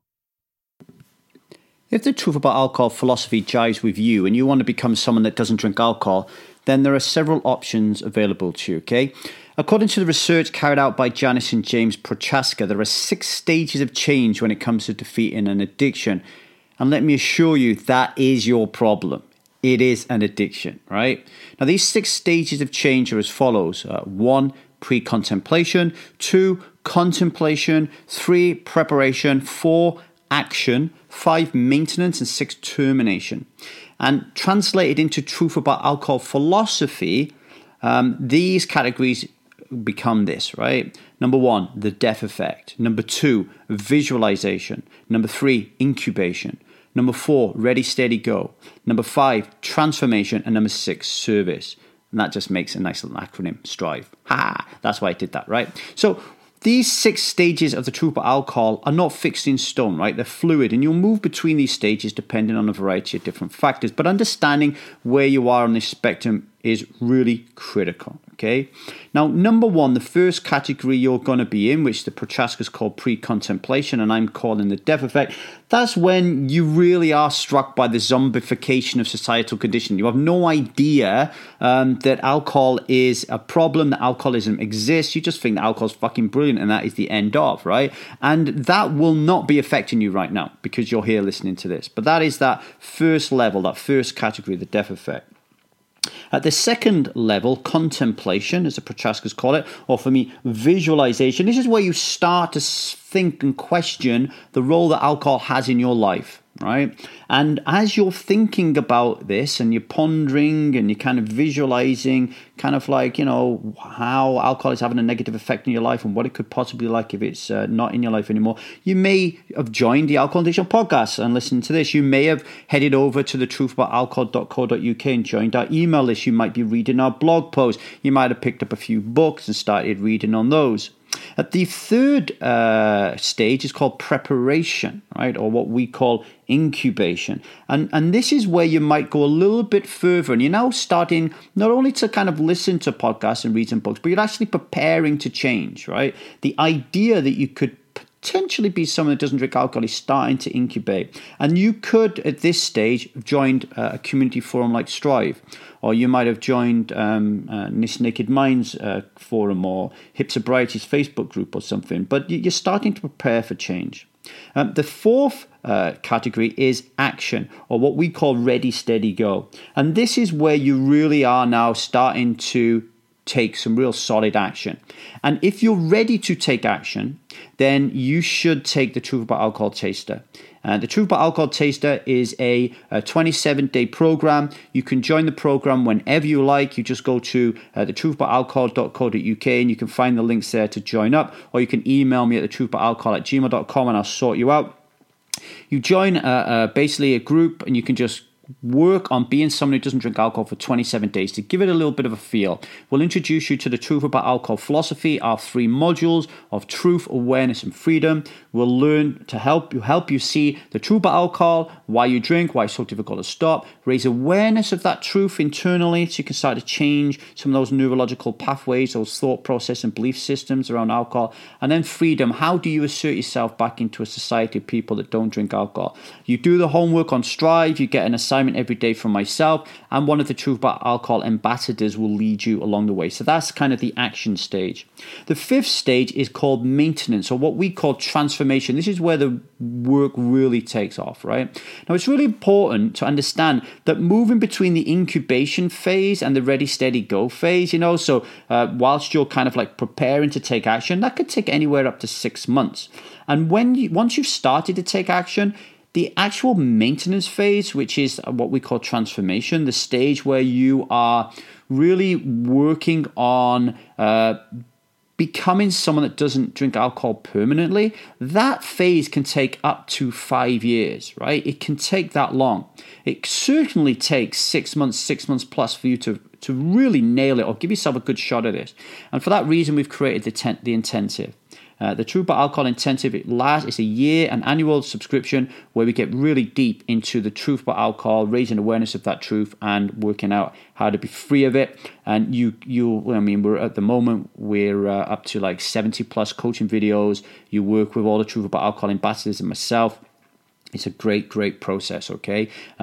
If the truth about alcohol philosophy jives with you and you want to become someone that doesn't drink alcohol, then there are several options available to you, okay? According to the research carried out by Janice and James Prochaska, there are six stages of change when it comes to defeating an addiction. And let me assure you, that is your problem. It is an addiction, right? Now, these six stages of change are as follows. Uh, one, pre-contemplation. Two, contemplation. Three, preparation. Four, action. Five, maintenance. And six, termination. And translated into truth about alcohol philosophy, um, these categories become this, right? Number one, the death effect. Number two, visualization. Number three, incubation. Number four, ready, steady, go. Number five, transformation. And number six, service. And that just makes a nice little acronym, STRIVE. Ha! That's why I did that, right? So these six stages of the truth about alcohol are not fixed in stone, right? They're fluid, and you'll move between these stages depending on a variety of different factors. But understanding where you are on this spectrum is really critical, okay? Now, number one, the first category you're going to be in, which the Prochaska's called pre-contemplation, and I'm calling the death effect, that's when you really are struck by the zombification of societal conditioning. You have no idea um, that alcohol is a problem, that alcoholism exists. You just think that alcohol's fucking brilliant and that is the end of, right? And that will not be affecting you right now because you're here listening to this. But that is that first level, that first category, the death effect. At the second level, contemplation, as the Prochaskas call it, or for me, visualization. This is where you start to think and question the role that alcohol has in your life, right? And as you're thinking about this and you're pondering and you're kind of visualizing kind of like, you know, how alcohol is having a negative effect in your life and what it could possibly be like if it's uh, not in your life anymore, you may have joined the Alcohol Addiction podcast and listened to this. You may have headed over to the truth about alcohol dot co dot uk and joined our email list. You might be reading our blog posts. You might have picked up a few books and started reading on those. At the third uh, stage is called preparation, right, or what we call incubation. And, and this is where you might go a little bit further, and you're now starting not only to kind of listen to podcasts and read some books, but you're actually preparing to change, right? The idea that you could potentially be someone that doesn't drink alcohol is starting to incubate. And you could, at this stage, have joined a community forum like Strive, or you might have joined um, uh, This Naked Minds uh, forum or Hip Sobriety's Facebook group or something. But you're starting to prepare for change. Um, the fourth uh, category is action, or what we call ready, steady, go. And this is where you really are now starting to take some real solid action. And if you're ready to take action, then you should take the Truth About Alcohol Taster. Uh, the Truth About Alcohol Taster is a, a twenty-seven day program. You can join the program whenever you like. You just go to uh, the truth about alcohol dot co dot uk and you can find the links there to join up, or you can email me at the truth about alcohol at gmail dot com and I'll sort you out. You join uh, uh, basically a group and you can just work on being someone who doesn't drink alcohol for twenty-seven days to give it a little bit of a feel. We'll introduce you to the Truth About Alcohol philosophy, our three modules of truth, awareness, and freedom. We'll learn to help you help you see the truth about alcohol, why you drink, why it's so difficult to stop, raise awareness of that truth internally so you can start to change some of those neurological pathways, those thought process and belief systems around alcohol. And then freedom. How do you assert yourself back into a society of people that don't drink alcohol? You do the homework on Strive, you get an assignment every day from myself, and one of the Truth About Alcohol ambassadors will lead you along the way. So that's kind of the action stage. The fifth stage is called maintenance, or what we call transformation. This is where the work really takes off, right? Now, it's really important to understand that moving between the incubation phase and the ready, steady, go phase, you know, so uh, whilst you're kind of like preparing to take action, that could take anywhere up to six months. And when you, once you've started to take action, the actual maintenance phase, which is what we call transformation, the stage where you are really working on uh, becoming someone that doesn't drink alcohol permanently, that phase can take up to five years, right? It can take that long. It certainly takes six months, six months plus for you to, to really nail it or give yourself a good shot at it. And for that reason, we've created the, ten- the intensive. Uh, the Truth About Alcohol Intensive, it lasts, it's a year, an annual subscription where we get really deep into the truth about alcohol, raising awareness of that truth and working out how to be free of it. And you, you, I mean, we're at the moment, we're uh, up to like seventy plus coaching videos. You work with all the Truth About Alcohol ambassadors and myself. It's a great, great process, okay? Um,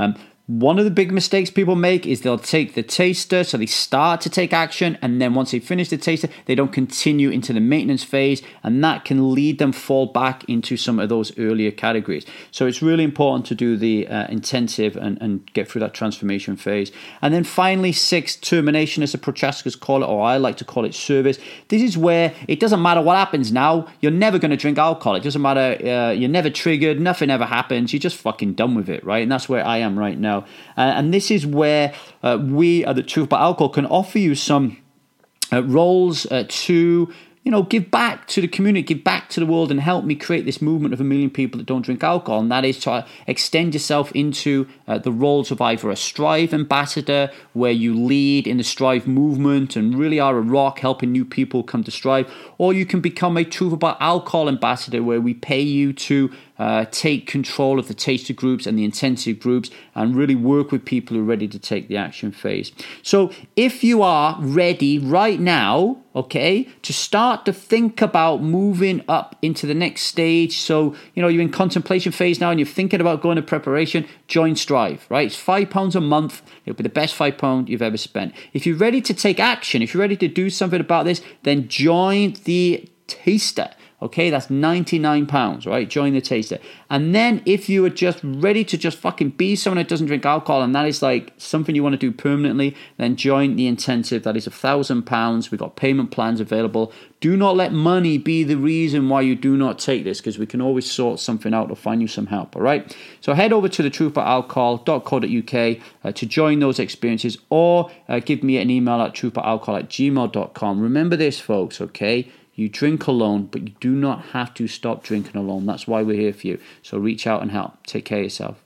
One of the big mistakes people make is they'll take the taster, so they start to take action, and then once they finish the taster, they don't continue into the maintenance phase, and that can lead them fall back into some of those earlier categories. So it's really important to do the uh, intensive and, and get through that transformation phase. And then finally, six, termination, as the Prochaska's call it, or I like to call it service. This is where it doesn't matter what happens now, you're never going to drink alcohol. It doesn't matter, uh, you're never triggered, nothing ever happens, you're just fucking done with it, right? And that's where I am right now. Uh, and this is where uh, we at the Truth About Alcohol can offer you some uh, roles uh, to, you know, give back to the community, give back to the world, and help me create this movement of a million people that don't drink alcohol. And that is to extend yourself into uh, the roles of either a Strive ambassador, where you lead in the Strive movement and really are a rock helping new people come to Strive, or you can become a Truth About Alcohol ambassador, where we pay you to Uh, take control of the taster groups and the intensive groups and really work with people who are ready to take the action phase. So if you are ready right now, okay, to start to think about moving up into the next stage, so, you know, you're in contemplation phase now and you're thinking about going to preparation, join Strive, right? It's five pounds a month. It'll be the best five pounds you've ever spent. If you're ready to take action, if you're ready to do something about this, then join the taster. Okay, that's ninety-nine pounds, right? Join the taster. And then if you are just ready to just fucking be someone that doesn't drink alcohol, and that is like something you want to do permanently, then join the intensive. That is a thousand pounds. We've got payment plans available. Do not let money be the reason why you do not take this, because we can always sort something out or find you some help, all right? So head over to the truth about alcohol dot co dot uk uh, to join those experiences, or uh, give me an email at truth about alcohol at gmail dot com. Remember this, folks, okay? You drink alone, but you do not have to stop drinking alone. That's why we're here for you. So reach out and help. Take care of yourself.